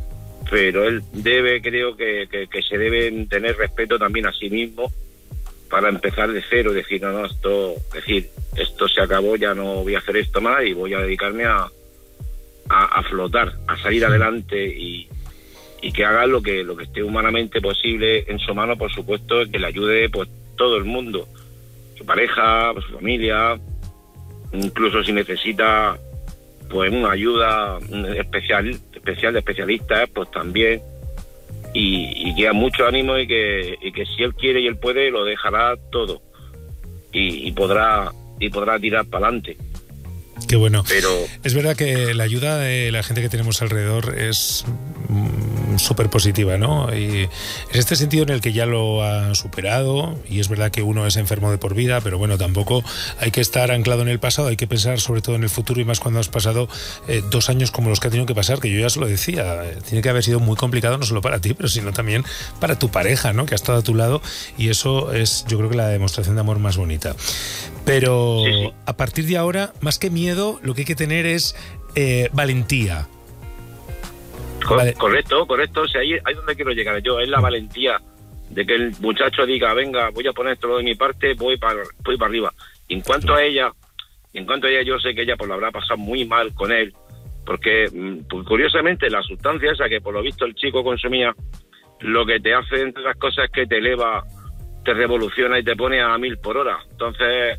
[SPEAKER 12] pero él creo que se deben tener respeto también a sí mismo para empezar de cero, decir, esto se acabó, ya no voy a hacer esto más y voy a dedicarme a flotar, a salir adelante y que haga lo que esté humanamente posible en su mano, por supuesto, que le ayude pues todo el mundo, su pareja, su familia, incluso si necesita pues una ayuda especial de especialistas, pues también, y que a mucho ánimo y que si él quiere y él puede, lo dejará todo y podrá tirar para adelante.
[SPEAKER 2] Qué bueno.
[SPEAKER 12] Pero
[SPEAKER 2] es verdad que la ayuda de la gente que tenemos alrededor es súper positiva, ¿no? Y es este sentido en el que ya lo ha superado, y es verdad que uno es enfermo de por vida, pero bueno, tampoco hay que estar anclado en el pasado, hay que pensar sobre todo en el futuro, y más cuando has pasado 2 años como los que ha tenido que pasar, que yo ya se lo decía, tiene que haber sido muy complicado no solo para ti, pero sino también para tu pareja, ¿no? Que ha estado a tu lado, y eso es, yo creo que la demostración de amor más bonita. Pero sí. A partir de ahora, más que miedo, lo que hay que tener es valentía.
[SPEAKER 12] Correcto. O sea, ahí donde quiero llegar yo, es la valentía de que el muchacho diga, venga, voy a poner todo de mi parte, voy para arriba. Y en cuanto a ella, yo sé que ella pues lo habrá pasado muy mal con él, porque pues, curiosamente la sustancia esa que por lo visto el chico consumía, lo que te hace entre las cosas es que te eleva, te revoluciona y te pone a 1000 por hora. Entonces,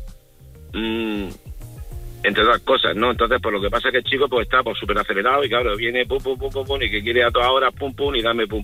[SPEAKER 12] entre otras cosas, ¿no? Entonces, pues lo que pasa es que el chico pues está pues súper acelerado y claro, viene pum, y que quiere a todas horas pum, y dame pum.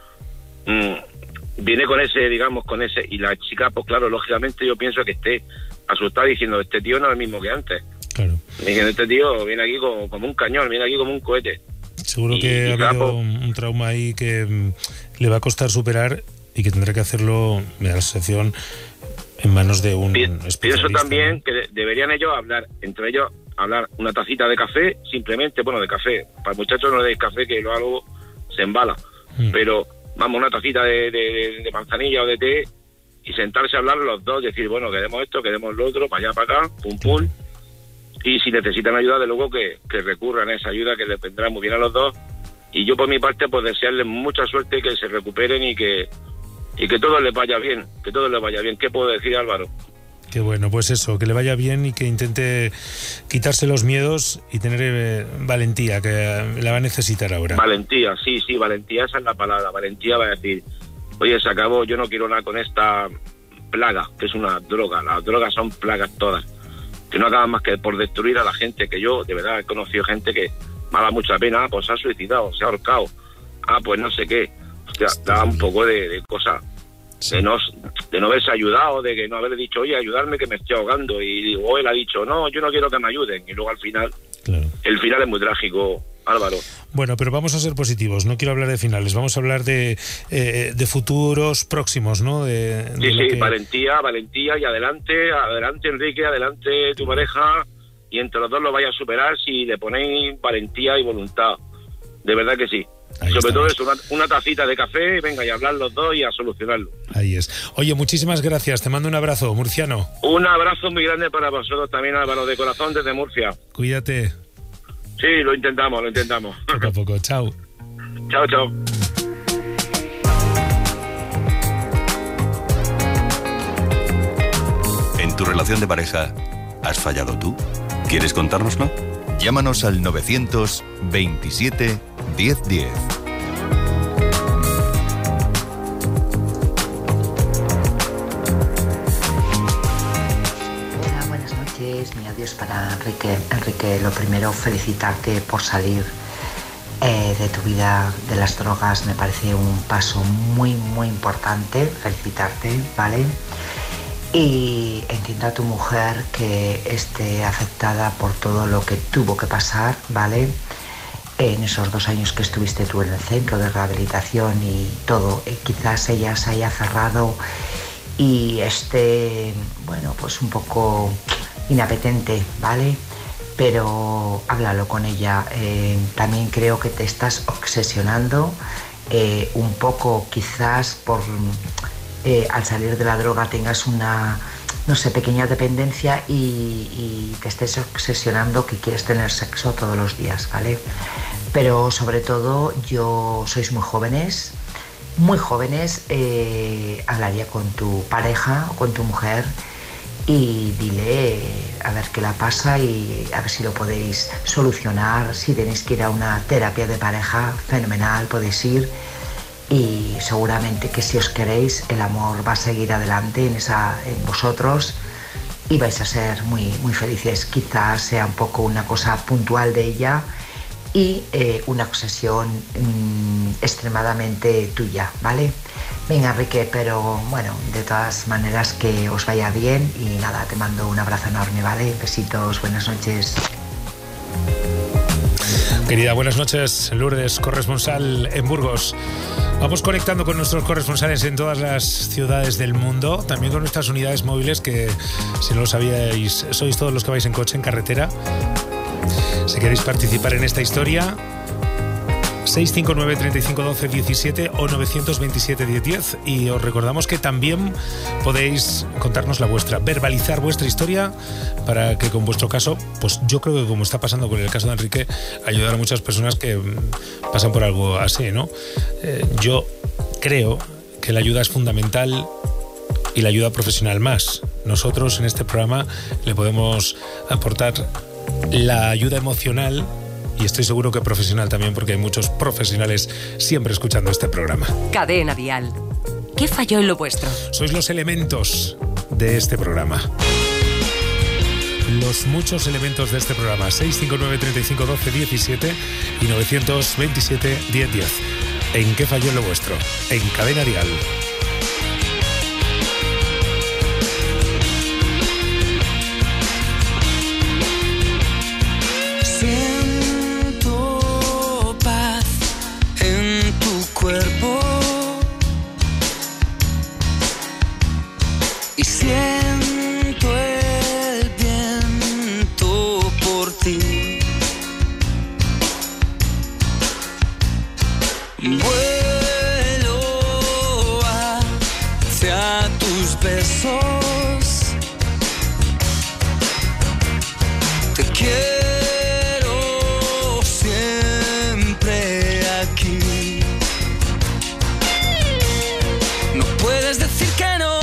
[SPEAKER 12] Viene con ese, y la chica, pues claro, lógicamente yo pienso que esté asustada diciendo, este tío no es el mismo que antes. Claro. Diciendo, este tío viene aquí como un cañón, viene aquí como un cohete.
[SPEAKER 2] Seguro que ha habido un trauma ahí que le va a costar superar y que tendrá que hacerlo, me da la sensación, en manos de un especialista.
[SPEAKER 12] Pienso también, ¿no?, que deberían ellos hablar, entre ellos, una tacita de café, simplemente, bueno, de café. Para el muchacho no le deis café, que luego se embala. Pero, vamos, una tacita de manzanilla o de té, y sentarse a hablar los dos, decir, bueno, queremos esto, queremos lo otro, para allá, para acá, pum. Y si necesitan ayuda, de luego que recurran a esa ayuda, que les vendrá muy bien a los dos. Y yo, por mi parte, pues desearles mucha suerte, que se recuperen y que todo les vaya bien, ¿Qué puedo decir, Álvaro?
[SPEAKER 2] Qué bueno, pues eso, que le vaya bien y que intente quitarse los miedos y tener valentía, que la va a necesitar ahora.
[SPEAKER 12] Valentía, sí, valentía, esa es la palabra. Valentía va a decir, oye, se acabó, yo no quiero nada con esta plaga, que es una droga. Las drogas son plagas todas, que no acaban más que por destruir a la gente, que yo, de verdad, he conocido gente que me da mucha pena, pues se ha suicidado, se ha ahorcado, pues no sé qué. Hostia, da un poco de cosa, sí, de no haberse ayudado, de que no haberle dicho, oye, ayudarme que me estoy ahogando, y o él ha dicho, no, yo no quiero que me ayuden, y luego al final, claro, el final es muy trágico, Álvaro.
[SPEAKER 2] Bueno, pero vamos a ser positivos, no quiero hablar de finales, vamos a hablar de futuros próximos, ¿no?
[SPEAKER 12] Sí, valentía y adelante, Enrique, adelante tu pareja, y entre los dos lo vais a superar si le ponéis valentía y voluntad, de verdad que sí. Sobre todo eso, una tacita de café, venga, y hablar los dos y a solucionarlo.
[SPEAKER 2] Ahí es. Oye, muchísimas gracias, te mando un abrazo, murciano.
[SPEAKER 12] Un abrazo muy grande para vosotros también, Álvaro, de corazón, desde Murcia.
[SPEAKER 2] Cuídate.
[SPEAKER 12] Sí, lo intentamos.
[SPEAKER 2] Poco a poco, chao.
[SPEAKER 12] Chao.
[SPEAKER 9] ¿En tu relación de pareja has fallado tú? ¿Quieres contárnoslo? Llámanos al 927 1010.
[SPEAKER 13] Hola, buenas noches. Mi adiós para Enrique. Enrique, lo primero, felicitarte por salir de tu vida de las drogas. Me parece un paso muy, muy importante. Felicitarte, ¿vale? Y entiendo a tu mujer que esté afectada por todo lo que tuvo que pasar, ¿vale? En esos 2 años que estuviste tú en el centro de rehabilitación y todo, quizás ella se haya cerrado y esté, bueno, pues un poco inapetente, ¿vale? Pero háblalo con ella. También creo que te estás obsesionando un poco, quizás por... al salir de la droga tengas una, no sé, pequeña dependencia y te estés obsesionando que quieres tener sexo todos los días, ¿vale? Pero sobre todo, sois muy jóvenes, hablaría con tu pareja o con tu mujer y dile a ver qué la pasa y a ver si lo podéis solucionar. Si tenéis que ir a una terapia de pareja, fenomenal, podéis ir. Y seguramente que si os queréis, el amor va a seguir adelante en vosotros y vais a ser muy, muy felices. Quizás sea un poco una cosa puntual de ella y una obsesión extremadamente tuya, ¿vale? Venga, Enrique, pero bueno, de todas maneras que os vaya bien y nada, te mando un abrazo enorme, ¿vale? Besitos, buenas noches.
[SPEAKER 2] Querida, buenas noches, Lourdes, corresponsal en Burgos. Vamos conectando con nuestros corresponsales en todas las ciudades del mundo, también con nuestras unidades móviles, que si no lo sabíais, sois todos los que vais en coche, en carretera. Si queréis participar en esta historia, 659 35 12 17 o 927 10 10. Y os recordamos que también podéis contarnos la vuestra, verbalizar vuestra historia para que con vuestro caso, pues yo creo que como está pasando con el caso de Enrique, ayudar a muchas personas que pasan por algo así, ¿no? Yo creo que la ayuda es fundamental y la ayuda profesional más. Nosotros en este programa le podemos aportar la ayuda emocional y estoy seguro que profesional también, porque hay muchos profesionales siempre escuchando este programa.
[SPEAKER 1] Cadena Dial. ¿Qué falló en lo vuestro?
[SPEAKER 2] Sois los elementos de este programa. Los muchos elementos de este programa. 659 35 12 17 y 927 10 10. ¿En qué falló en lo vuestro? En Cadena Dial.
[SPEAKER 14] Y siento el viento por ti. Vuelo hacia tus besos. Te quiero siempre aquí. No puedes decir que no.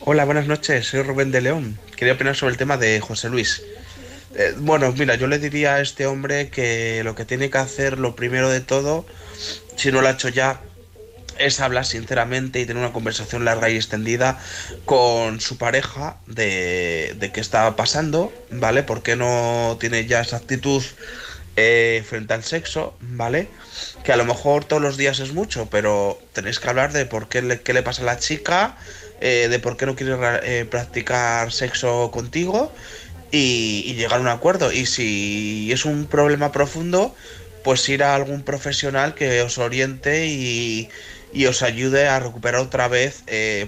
[SPEAKER 15] Hola, buenas noches, soy Rubén de León. Quería opinar sobre el tema de José Luis. Bueno, mira, yo le diría a este hombre que lo que tiene que hacer, lo primero de todo, si no lo ha hecho ya, es hablar sinceramente y tener una conversación larga y extendida con su pareja de qué está pasando, ¿vale? ¿Por qué no tiene ya esa actitud frente al sexo, ¿vale? Que a lo mejor todos los días es mucho, pero tenéis que hablar de por qué qué le pasa a la chica, de por qué no quiere practicar sexo contigo y llegar a un acuerdo. Y si es un problema profundo, pues ir a algún profesional que os oriente y os ayude a recuperar otra vez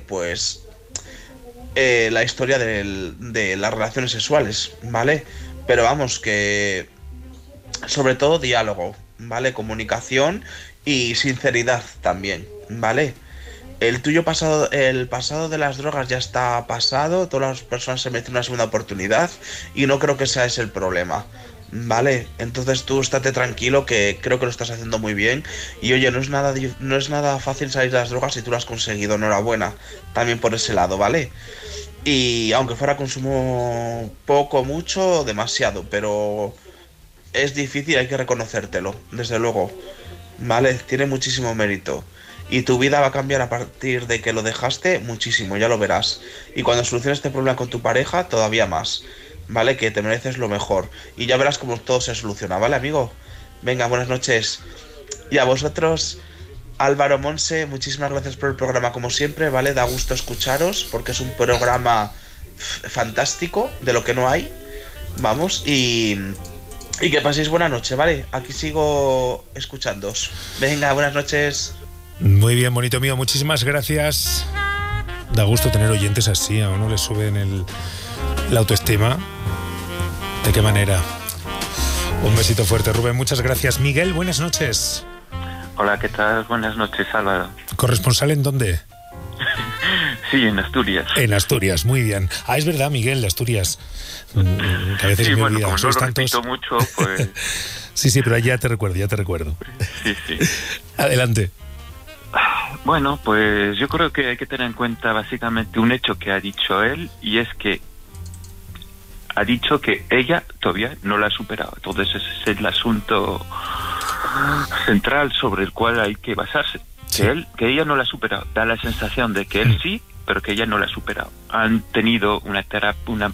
[SPEAKER 15] la historia de las relaciones sexuales, ¿vale? Pero vamos, que sobre todo diálogo, ¿vale? Comunicación y sinceridad también, ¿vale? El pasado de las drogas ya está pasado, todas las personas se merecen una segunda oportunidad y no creo que sea ese el problema, ¿vale? Entonces tú estate tranquilo, que creo que lo estás haciendo muy bien. Y oye, no es nada fácil salir de las drogas y tú lo has conseguido, enhorabuena también por ese lado, ¿vale? Y aunque fuera consumo poco, mucho, demasiado, pero es difícil, hay que reconocértelo, desde luego, ¿vale? Tiene muchísimo mérito. Y tu vida va a cambiar a partir de que lo dejaste muchísimo, ya lo verás. Y cuando soluciones este problema con tu pareja, todavía más, ¿vale? Que te mereces lo mejor. Y ya verás cómo todo se soluciona, ¿vale, amigo? Venga, buenas noches. Y a vosotros, Álvaro, Monse, muchísimas gracias por el programa como siempre, ¿vale? Da gusto escucharos porque es un programa fantástico, de lo que no hay. Vamos, y que paséis buena noche, ¿vale? Aquí sigo escuchándoos. Venga, buenas noches.
[SPEAKER 2] Muy bien, bonito mío, muchísimas gracias. Da gusto tener oyentes así, a uno le suben la autoestima. ¿De qué manera? Un besito fuerte, Rubén, muchas gracias. Miguel, buenas noches.
[SPEAKER 16] Hola, ¿qué tal? Buenas noches, Álvaro.
[SPEAKER 2] ¿Corresponsal en dónde?
[SPEAKER 16] Sí, en Asturias.
[SPEAKER 2] En Asturias, muy bien. Ah, es verdad, Miguel, de Asturias. Que a veces
[SPEAKER 16] sí,
[SPEAKER 2] me
[SPEAKER 16] bueno,
[SPEAKER 2] olvida.
[SPEAKER 16] como no lo
[SPEAKER 2] tantos...
[SPEAKER 16] repito mucho, pues...
[SPEAKER 2] sí, pero ya te recuerdo.
[SPEAKER 16] Sí.
[SPEAKER 2] Adelante.
[SPEAKER 16] Bueno, pues yo creo que hay que tener en cuenta básicamente un hecho que ha dicho él, y es que ha dicho que ella todavía no la ha superado. Entonces ese es el asunto central sobre el cual hay que basarse. Sí. Que ella no la ha superado. Da la sensación de que él sí, pero que ella no la ha superado. Han tenido una terapia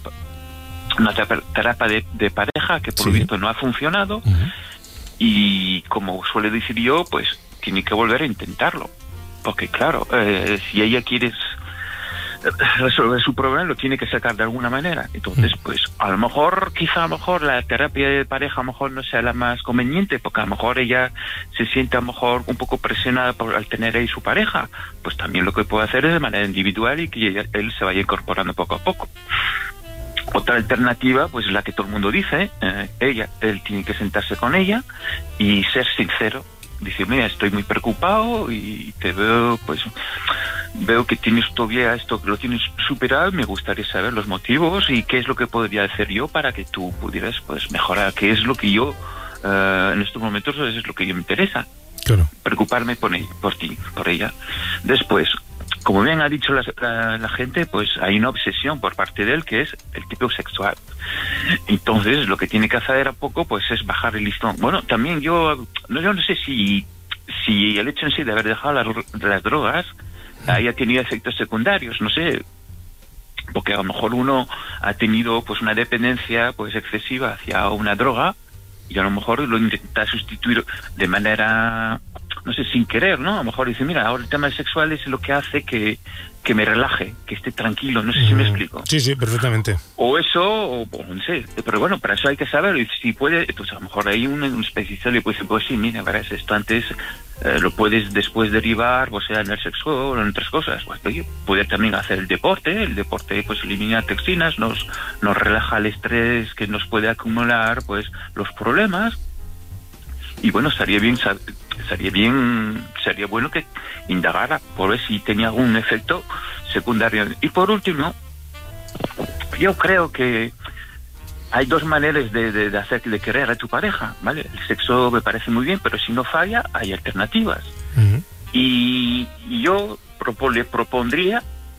[SPEAKER 16] de pareja que por lo visto no ha funcionado, y como suele decir yo, pues tiene que volver a intentarlo, porque claro, si ella quiere resolver su problema, lo tiene que sacar de alguna manera. Entonces, pues quizá a lo mejor la terapia de pareja a lo mejor no sea la más conveniente, porque a lo mejor ella se siente a lo mejor un poco presionada al tener ahí su pareja. Pues también lo que puede hacer es de manera individual y que él se vaya incorporando poco a poco. Otra alternativa, pues la que todo el mundo dice, él tiene que sentarse con ella y ser sincero. Dice, mira, estoy muy preocupado y te veo que tienes todavía esto, que lo tienes superado, me gustaría saber los motivos y qué es lo que podría hacer yo para que tú pudieras pues mejorar, qué es lo que yo en estos momentos es lo que yo me interesa. Claro. Preocuparme por ella. Después, como bien ha dicho la gente, pues hay una obsesión por parte de él que es el tipo sexual. Entonces lo que tiene que hacer a poco pues es bajar el listón. Bueno, también yo no sé si el hecho en sí de haber dejado las drogas haya tenido efectos secundarios, no sé, porque a lo mejor uno ha tenido pues una dependencia pues excesiva hacia una droga y a lo mejor lo intenta sustituir de manera, no sé, sin querer, ¿no? A lo mejor dice, mira, ahora el tema sexual es lo que hace que me relaje, que esté tranquilo, no sé si me explico.
[SPEAKER 2] Sí, perfectamente.
[SPEAKER 16] O eso, o no sé, pero bueno, para eso hay que saberlo, y si puede, pues a lo mejor hay un especialista le puede decir, pues sí, mira, verás, esto antes lo puedes después derivar, o sea, en el sexo o en otras cosas. Pues, oye, puede también hacer el deporte pues elimina toxinas, nos relaja el estrés que nos puede acumular, pues los problemas. Y bueno, sería bueno que indagara por ver si tenía algún efecto secundario. Y por último, yo creo que hay dos maneras de querer a tu pareja, ¿vale? El sexo me parece muy bien, pero si no falla, hay alternativas. Y yo le propondría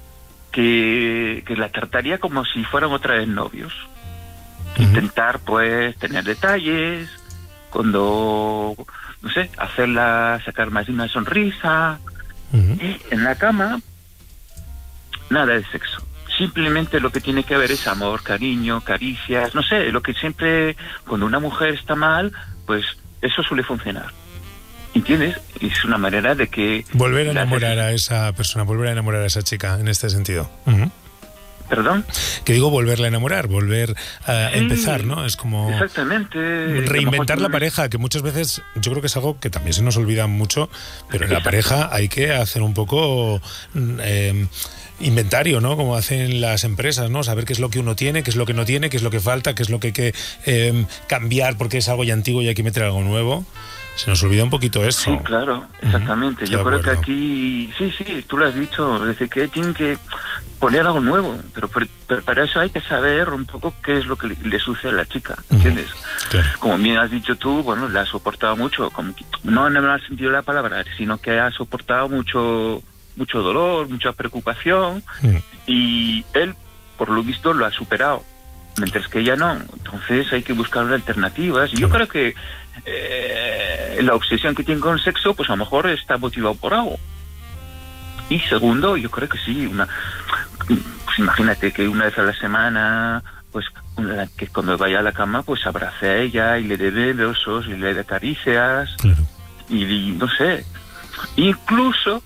[SPEAKER 16] que la trataría como si fueran otra vez novios. Intentar, pues, tener detalles, cuando, no sé, hacerla sacar más de una sonrisa. Y en la cama, nada de sexo. Simplemente lo que tiene que haber es amor, cariño, caricias, no sé, lo que siempre, cuando una mujer está mal, pues eso suele funcionar. ¿Entiendes? Es una manera de que...
[SPEAKER 2] Volver a enamorar a esa persona, volver a enamorar a esa chica, en este sentido.
[SPEAKER 16] ¿Perdón?
[SPEAKER 2] Que digo volverla a enamorar, volver a empezar, ¿no? Es como...
[SPEAKER 16] Exactamente.
[SPEAKER 2] Reinventar la pareja, que muchas veces yo creo que es algo que también se nos olvida mucho, pero en la pareja hay que hacer un poco... inventario, ¿no? Como hacen las empresas, ¿no? Saber qué es lo que uno tiene, qué es lo que no tiene, qué es lo que falta, qué es lo que hay que cambiar porque es algo ya antiguo y hay que meter algo nuevo. Se nos olvida un poquito eso.
[SPEAKER 16] Sí, claro, exactamente. Yo creo que aquí, sí, tú lo has dicho, es decir, que tienen que poner algo nuevo, pero para eso hay que saber un poco qué es lo que le sucede a la chica, ¿entiendes? Claro. Como bien has dicho tú, bueno, la ha soportado mucho, como, no en el mal sentido de la palabra, sino que ha soportado mucho dolor, mucha preocupación, y él, por lo visto, lo ha superado, mientras que ella no. Entonces hay que buscar alternativas, y yo creo que la obsesión que tiene con el sexo, pues a lo mejor está motivado por algo. Y segundo, yo creo que sí, pues imagínate que una vez a la semana, pues que cuando vaya a la cama, pues abrace a ella y le dé besos y le dé caricias, y no sé, incluso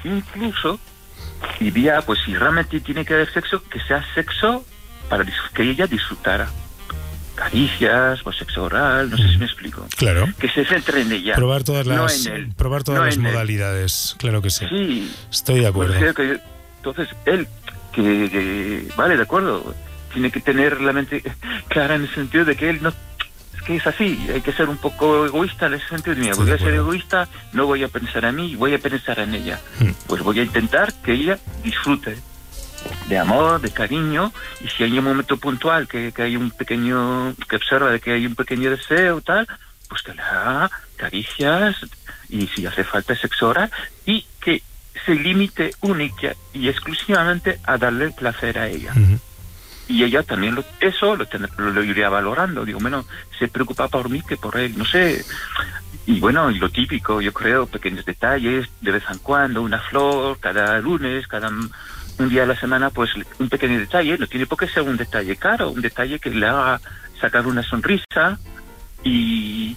[SPEAKER 16] diría, pues si realmente tiene que haber sexo, que sea sexo para que ella disfrutara. Caricias, pues sexo oral, no sé si me explico.
[SPEAKER 2] Claro.
[SPEAKER 16] Que se centre en ella.
[SPEAKER 2] Probar todas las modalidades, claro que sí. Sí. Estoy de acuerdo.
[SPEAKER 16] Entonces, él, que vale, de acuerdo, tiene que tener la mente clara en el sentido de que él no... Es que es así, hay que ser un poco egoísta en ese sentido. Mira, voy a ser egoísta, no voy a pensar en mí, voy a pensar en ella. Pues voy a intentar que ella disfrute de amor, de cariño, y si hay un momento puntual que hay un pequeño, que observa de que hay un pequeño deseo tal, pues que le haga caricias, y si hace falta sexo oral, y que se limite única y exclusivamente a darle placer a ella. Y ella también lo iría valorando. Digo, bueno, se preocupa por mí que por él, no sé. Y bueno, y lo típico, yo creo, pequeños detalles, de vez en cuando, una flor, cada lunes, un día a la semana, pues un pequeño detalle. No tiene por qué ser un detalle caro, un detalle que le haga sacar una sonrisa y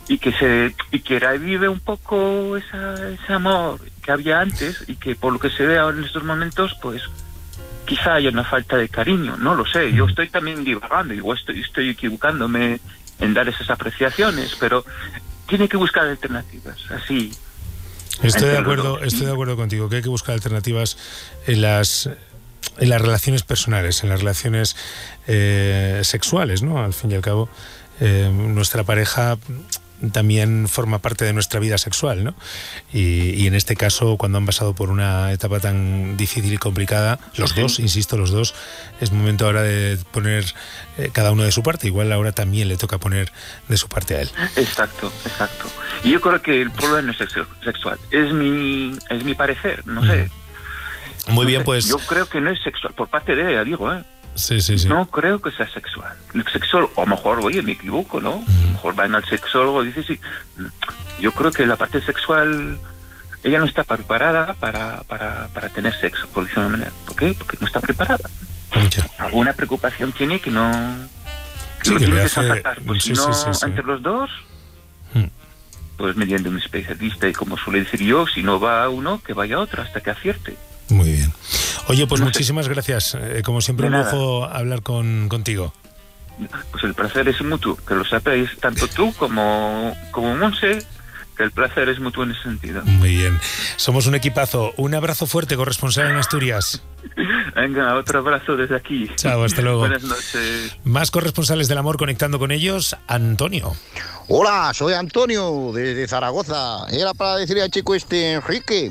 [SPEAKER 16] que revive un poco ese amor que había antes, y que por lo que se ve ahora en estos momentos, pues quizá haya una falta de cariño, no lo sé. Yo estoy también divagando, igual estoy equivocándome en dar esas apreciaciones, pero tiene que buscar alternativas, así.
[SPEAKER 2] Estoy de acuerdo contigo, que hay que buscar alternativas en las relaciones personales, en las relaciones sexuales, ¿no? Al fin y al cabo, nuestra pareja también forma parte de nuestra vida sexual, ¿no? Y en este caso, cuando han pasado por una etapa tan difícil y complicada, los dos, es momento ahora de poner cada uno de su parte. Igual ahora también le toca poner de su parte a él.
[SPEAKER 16] Exacto. Y yo creo que el problema no es sexual, es mi parecer, no sé.
[SPEAKER 2] Muy bien, pues...
[SPEAKER 16] Yo creo que no es sexual, por parte de ella, digo,
[SPEAKER 2] Sí.
[SPEAKER 16] No creo que sea sexual. El sexólogo, o a lo mejor, oye, me equivoco, ¿no? A lo mejor van al sexólogo y dice, sí. Yo creo que la parte sexual, ella no está preparada para tener sexo, por decirlo de una manera. ¿Por qué? Porque no está preparada. Alguna preocupación tiene que no... Que lo tiene que desatar. Pues si no, entre los dos, pues mediante un especialista, y como suele decir yo, si no va uno, que vaya otro, hasta que acierte.
[SPEAKER 2] Muy bien. Oye, pues muchísimas gracias. Como siempre, un lujo hablar contigo.
[SPEAKER 16] Pues el placer es mutuo, que lo sabéis tanto tú como Monse, que el placer es mutuo en ese sentido.
[SPEAKER 2] Muy bien. Somos un equipazo. Un abrazo fuerte, corresponsal en Asturias.
[SPEAKER 16] Venga, otro abrazo desde aquí.
[SPEAKER 2] Chao, hasta luego.
[SPEAKER 16] Buenas noches.
[SPEAKER 2] Más corresponsales del amor conectando con ellos. Antonio.
[SPEAKER 17] Hola, soy Antonio, desde Zaragoza. Era para decirle al chico Enrique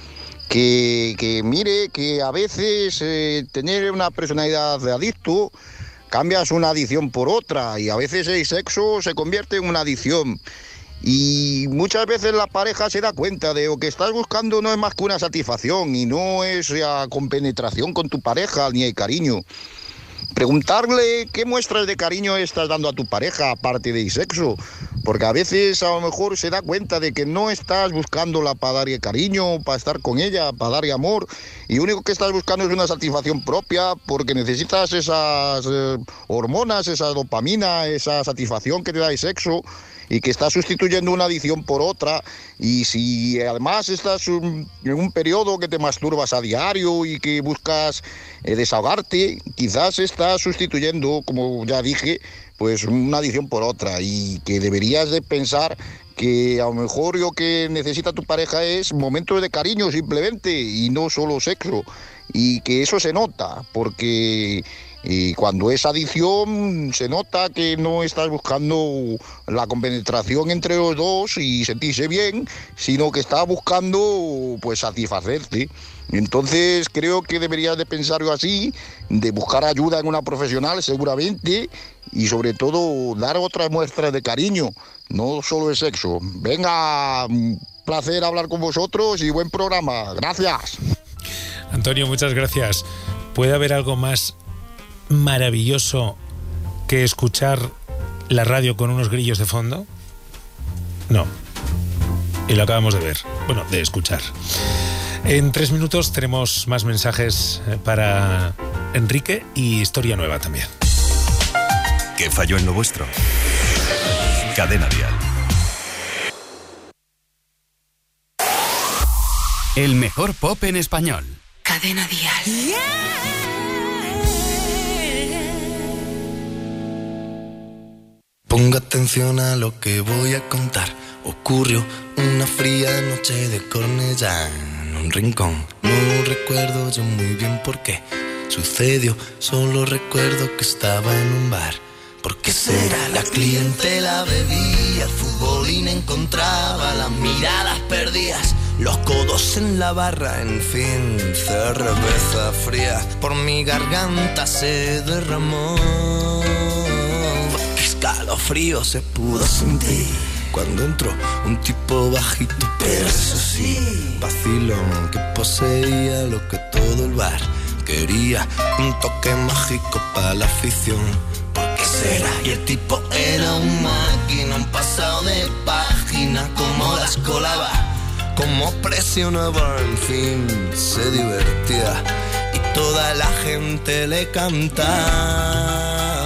[SPEAKER 17] que mire que a veces tener una personalidad de adicto, cambias una adicción por otra, y a veces el sexo se convierte en una adicción. Y muchas veces la pareja se da cuenta de lo que estás buscando no es más que una satisfacción y no es ya compenetración con tu pareja ni el cariño. Preguntarle qué muestras de cariño estás dando a tu pareja aparte del sexo, porque a veces a lo mejor se da cuenta de que no estás buscándola para darle cariño, para estar con ella, para darle amor, y lo único que estás buscando es una satisfacción propia porque necesitas esas hormonas, esa dopamina, esa satisfacción que te da el sexo, y que estás sustituyendo una adicción por otra. Y si además estás en un periodo que te masturbas a diario y que buscas desahogarte, quizás estás sustituyendo, como ya dije, pues una adicción por otra, y que deberías de pensar que a lo mejor lo que necesita tu pareja es momentos de cariño simplemente y no solo sexo, y que eso se nota, porque cuando es adicción se nota que no estás buscando la compenetración entre los dos y sentirse bien, sino que estás buscando pues satisfacerte. Entonces creo que deberías de pensarlo así, de buscar ayuda en una profesional seguramente, y sobre todo dar otras muestras de cariño, no solo el sexo. Venga, un placer hablar con vosotros y buen programa. Gracias.
[SPEAKER 2] Antonio, muchas gracias. ¿Puede haber algo más maravilloso que escuchar la radio con unos grillos de fondo? No. Y lo acabamos de ver. Bueno, de escuchar. En 3 minutos tenemos más mensajes para Enrique y historia nueva también.
[SPEAKER 9] ¿Qué falló en lo vuestro? Cadena Dial.
[SPEAKER 18] El mejor pop en español.
[SPEAKER 1] Cadena Dial.
[SPEAKER 19] Ponga atención a lo que voy a contar. Ocurrió una fría noche de Cornellá en un rincón. No recuerdo yo muy bien por qué sucedió, solo recuerdo que estaba en un bar. ¿Por qué será? La clientela bebía, el futbolín encontraba, las miradas perdidas, los codos en la barra, en fin, cerveza fría por mi garganta se derramó. Qué escalofrío se pudo sentir cuando entró un tipo bajito, pero eso sí, vacilón que poseía lo que todo el bar quería, un toque mágico para la afición. ¿Por qué será? Y el tipo era un máquina, un pasado de página, como las colaba, como presionaba, en fin, se divertía y toda la gente le cantaba.